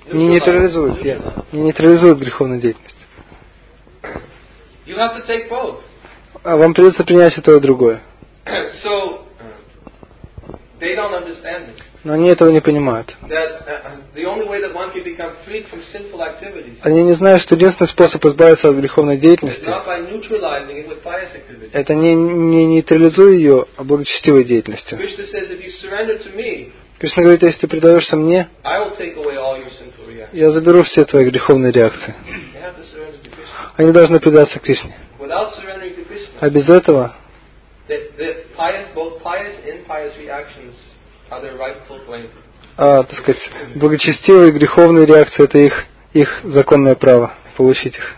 не нейтрализует, yeah, не нейтрализует греховную деятельность.
You have to take both.
А вам придется принять и то, и другое.
So, they don't understand this.
Но они этого не понимают.
That uh, the only way that one can become freed from sinful activities
Они не знают, что единственный способ избавиться от греховной
is
деятельности
not by neutralizing it with pious activities.
это не, не нейтрализуя ее, а благочестивой деятельностью.
Krishna says, if you surrender to me,
Кришна говорит, если ты предаешься мне,
I will take away all your sinful reactions.
я заберу все твои греховные реакции.
You have to surrender to Krishna.
Они должны предаться Кришне.
Without surrendering to Krishna,
А без этого
the, the pious, both pious and impious reactions are their rightful claim.
а, так сказать, благочестивые греховные реакции это их, их законное право получить их.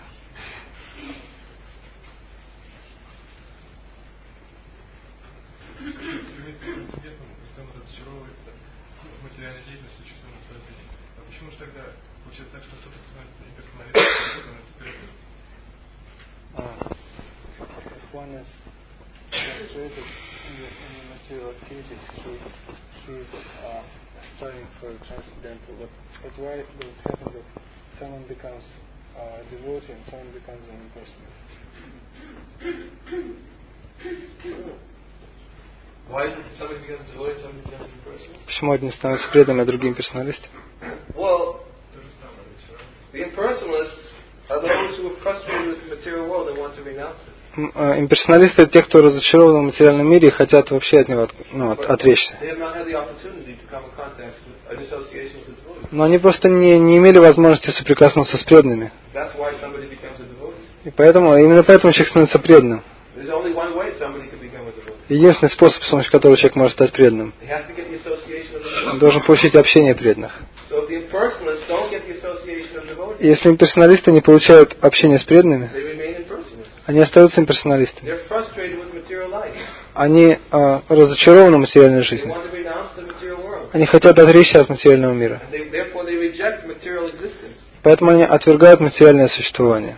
Striving for transcendental, but, but why does it happen that someone becomes uh, a devotee and someone becomes an impersonal?
Why is it that somebody becomes devotee and somebody becomes impersonal?
Почему одни становятся преданными, а другие имперсоналисты?
Well, the impersonalists are those who are frustrated with the material world and want to renounce it.
Имперсоналисты это те, кто разочарован в материальном мире и хотят вообще от него от, ну, от, отречься. Но они просто не, не имели возможности соприкоснуться с преданными. И поэтому, именно поэтому человек становится преданным. Единственный способ, с помощью которого человек может стать преданным. Он должен получить общение преданных. Если имперсоналисты не получают общение с преданными, они остаются имперсоналистами. Они э, разочарованы в материальной жизни. Они хотят отречься от материального мира. Поэтому они отвергают материальное существование.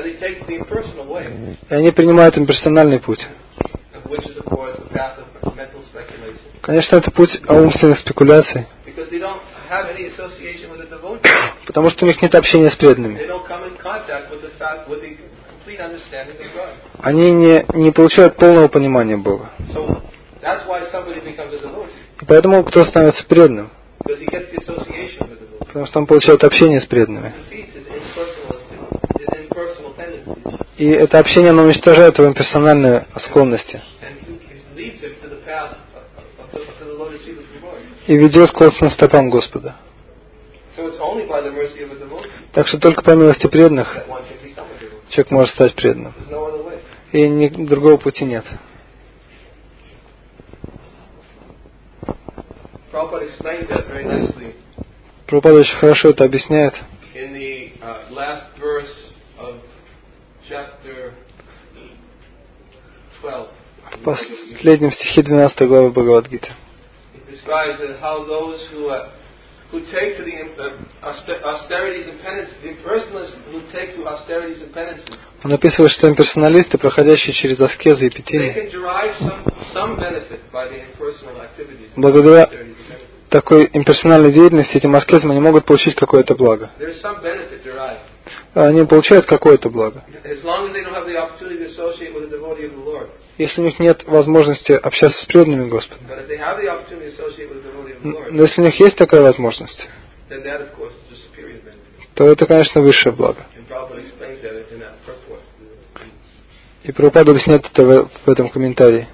И они принимают имперсональный путь. Конечно, это путь умственных спекуляций. Потому что у них нет общения с преданными. Они не, не получают полного понимания Бога. И поэтому кто становится преданным? Потому что он получает общение с преданными. И это общение, оно уничтожает его имперсональные склонности. И ведет к лотосным стопам Господа. Так что только по милости преданных человек может стать преданным. И ни, другого пути нет. Прабхупада очень хорошо это объясняет. В последнем стихе двенадцатой главы Бхагавад-гиты. Who take to the austerities and penances, the impersonalists who take to austerities and penances. Он описывает, что имперсоналисты, проходящие через аскезы и питение, благодаря такой имперсональной деятельности, этим аскезам они могут получить какое-то благо. Они получают какое-то благо. Если у них нет возможности общаться с преданными Господа. Но если у них есть такая возможность, то это, конечно, высшее благо. И Прабхупада объясняет это в, в этом комментарии.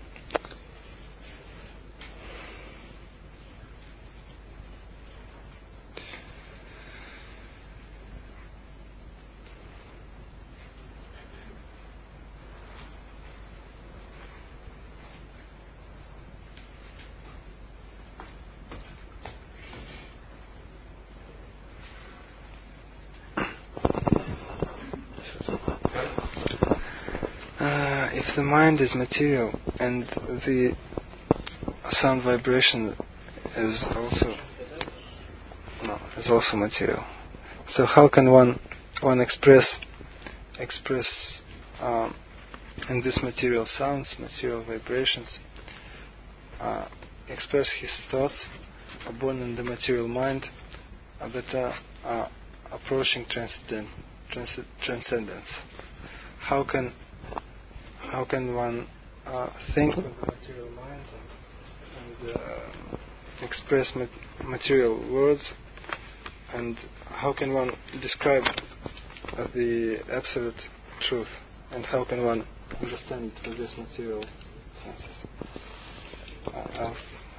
If the mind is material and the sound vibration is also no, is also material, so how can one one express express um, in this material sounds, material vibrations, uh, express his thoughts born in the material mind об этом uh, approaching transcendent, trans, transcendence. How can how can one uh, think with the material mind and, and uh, express mat- material words, and how can one describe uh, the absolute truth, and how can one understand it with this material senses? Uh,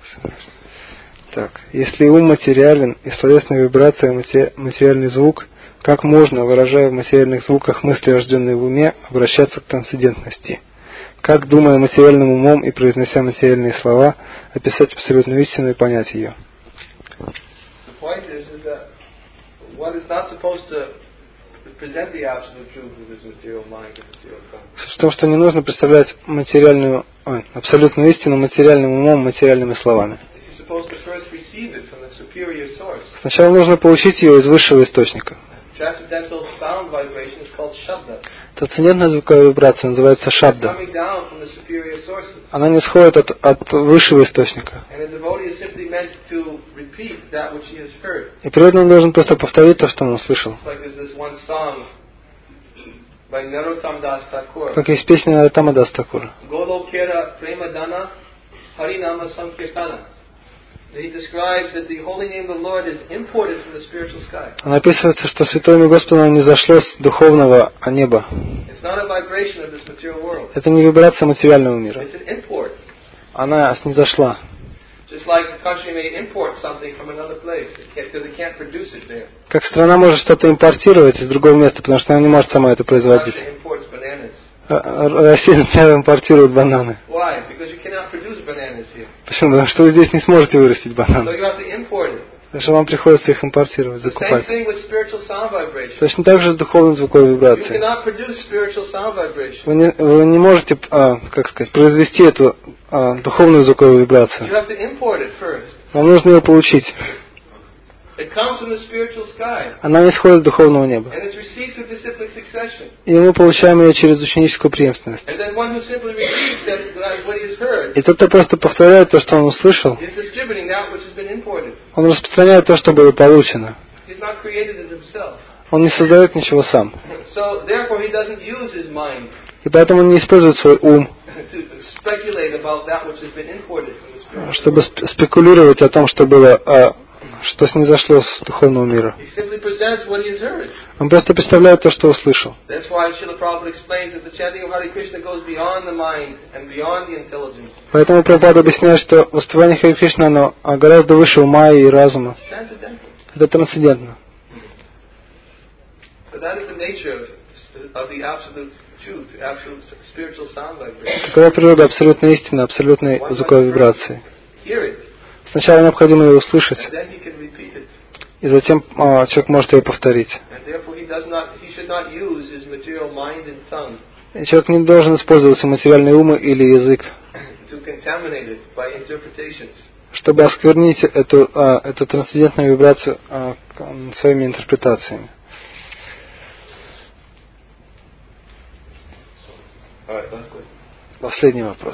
Так, если ум материален и словесная вибрация материальный звук, как можно, выражая в материальных звуках мысли, рожденные в уме, обращаться к трансцендентности? Как, думая материальным умом и произнося материальные слова, описать абсолютную истину и понять ее? В том, что не нужно представлять материальную, ой, абсолютную истину материальным умом, материальными словами. Сначала нужно получить ее из высшего источника. Трансцендентная звуковая вибрация называется шабда. Она не исходит от, от высшего источника. И преданный должен просто повторить то, что он услышал. Как есть песня Нароттама Дас Такура. Она описывается, что святое имя Господа не зашло с духовного неба. Это не вибрация материального мира. Она снизошла. Как страна может что-то импортировать из другого места, потому что она не может сама это производить. Россия, например, импортирует бананы. Почему? Потому что вы здесь не сможете вырастить бананы. Потому что вам приходится их импортировать, закупать. Точно так же с духовной звуковой вибрацией. Вы не, вы не можете, а, как сказать, произвести эту а, духовную звуковую вибрацию. Вам нужно ее получить. Она не исходит с духовного неба. И мы получаем ее через ученическую преемственность. И тот, кто просто повторяет то, что он услышал, он распространяет то, что было получено. Он не создает ничего сам. И поэтому он не использует свой ум, чтобы спекулировать о том, что было, что снизошло с духовного мира. Он просто представляет то, что услышал. Поэтому Прабхупада объясняет, что воспевание Хари Кришны, оно гораздо выше ума и разума. Это трансцендентно. Такова природа абсолютной истины, абсолютной звуковой вибрации. Сначала необходимо ее услышать, и затем а, человек может ее повторить. И человек не должен использовать материальный ум или язык, чтобы осквернить эту, а, эту трансцендентную вибрацию а, своими интерпретациями. Последний вопрос.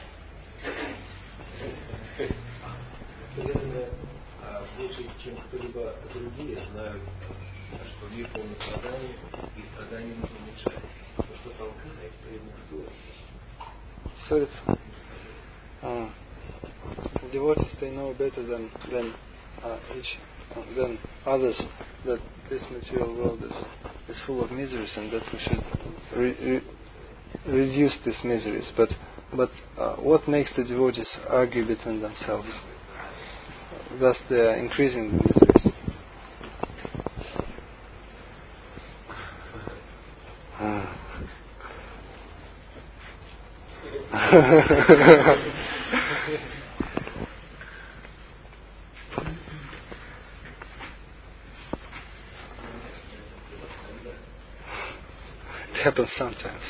Наверное, больше, чем кто-либо другие, знают, что мир полный страданий, и страдания нужно уменьшать. Но что толкает преданных ссориться?
Ссориться? Ah. Devotees, they know better than than uh, each uh, than others that this material world is is full of miseries, and that we should re- re- reduce these miseries. But but uh, what makes the devotees argue between themselves? Thus they are increasing the miseries. It happens sometimes.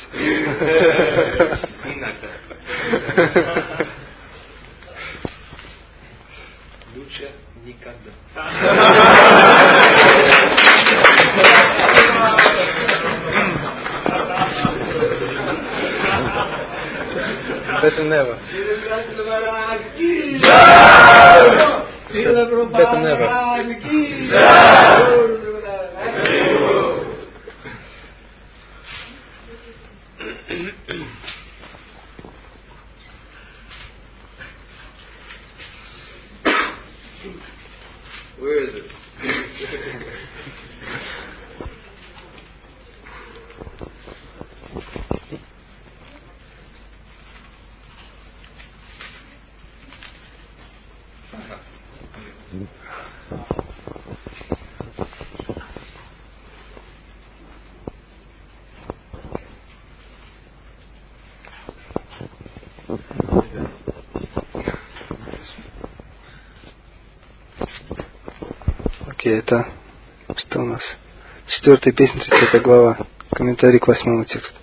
Лучше никогда.
Better never. Better never.
Where is it?
Окей, это что у нас? Четвертая песня, тридцатая глава. Комментарий к восьмому тексту.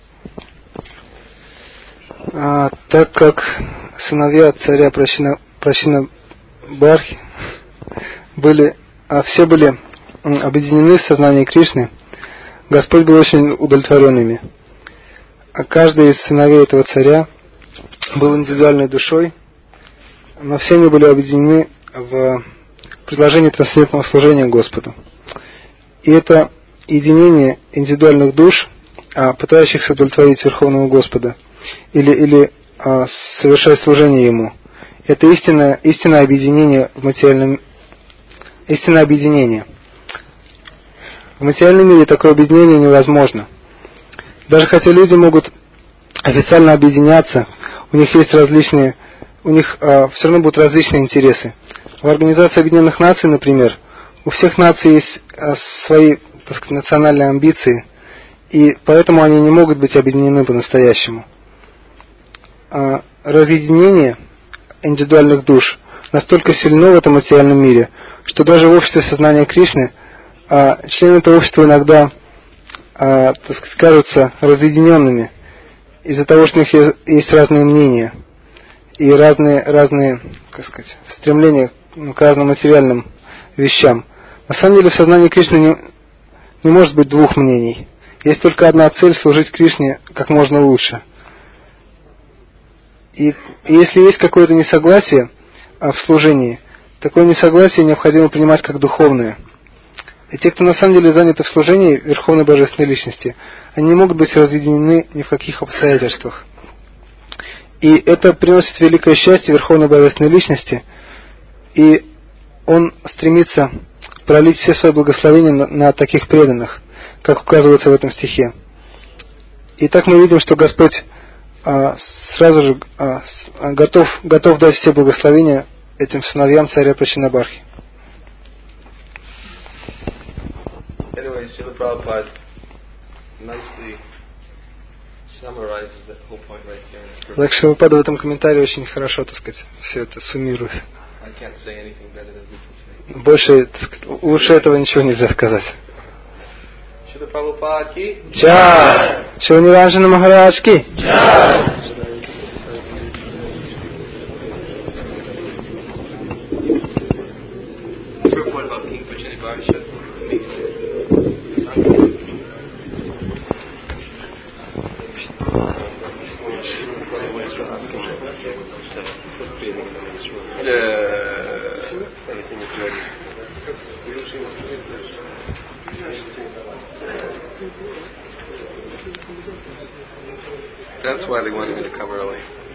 А, так как сыновья царя Пращина, Пращина Бархи были, а все были объединены в сознании Кришны, Господь был очень удовлетворен ими. А каждый из сыновей этого царя был индивидуальной душой, но все они были объединены в предложении трансцендентного служения Господу. И это единение индивидуальных душ, а, пытающихся удовлетворить Верховного Господа или, или а, совершать служение Ему, это истинное, истинное объединение в материальном истинное объединение. В материальном мире такое объединение невозможно. Даже хотя люди могут официально объединяться, у них есть различные, у них а, все равно будут различные интересы. В Организации Объединенных Наций, например, у всех наций есть а, свои, так сказать, национальные амбиции, и поэтому они не могут быть объединены по-настоящему. А, разъединение индивидуальных душ настолько сильно в этом материальном мире, что даже в обществе сознания Кришны а, члены этого общества иногда а, так сказать, кажутся разъединенными из-за того, что у них есть разные мнения и разные, разные, как сказать, стремления к разным материальным вещам. На самом деле в сознании Кришны не, не может быть двух мнений. Есть только одна цель — служить Кришне как можно лучше. И, и если есть какое-то несогласие а, в служении, такое несогласие необходимо принимать как духовное. И те, кто на самом деле заняты в служении Верховной Божественной Личности, они не могут быть разъединены ни в каких обстоятельствах. И это приносит великое счастье Верховной Божественной Личности, и он стремится пролить все свои благословения на, на таких преданных, как указывается в этом стихе. И так мы видим, что Господь а, сразу же а, готов, готов дать все благословения этим сыновьям царя Прачинабархи.
Anyway, Srila Prabhupada nicely summarizes that whole point right here.
Так что Прабхупада в этом комментарии очень хорошо, так сказать, все это суммирует.
I can't say anything better than we can say.
Больше, так сказать, лучше этого ничего нельзя сказать.
Srila Prabhupada ki
Джай! Шриваниваншана Махарадж ки! Джай!
Report about King Prachinabarhi. That's why they wanted me to come early.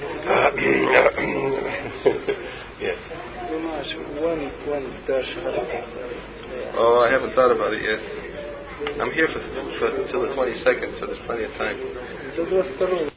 Yes.
When, when
Oh, I haven't thought about it yet. I'm here for, for till the twenty-second, so there's plenty of time.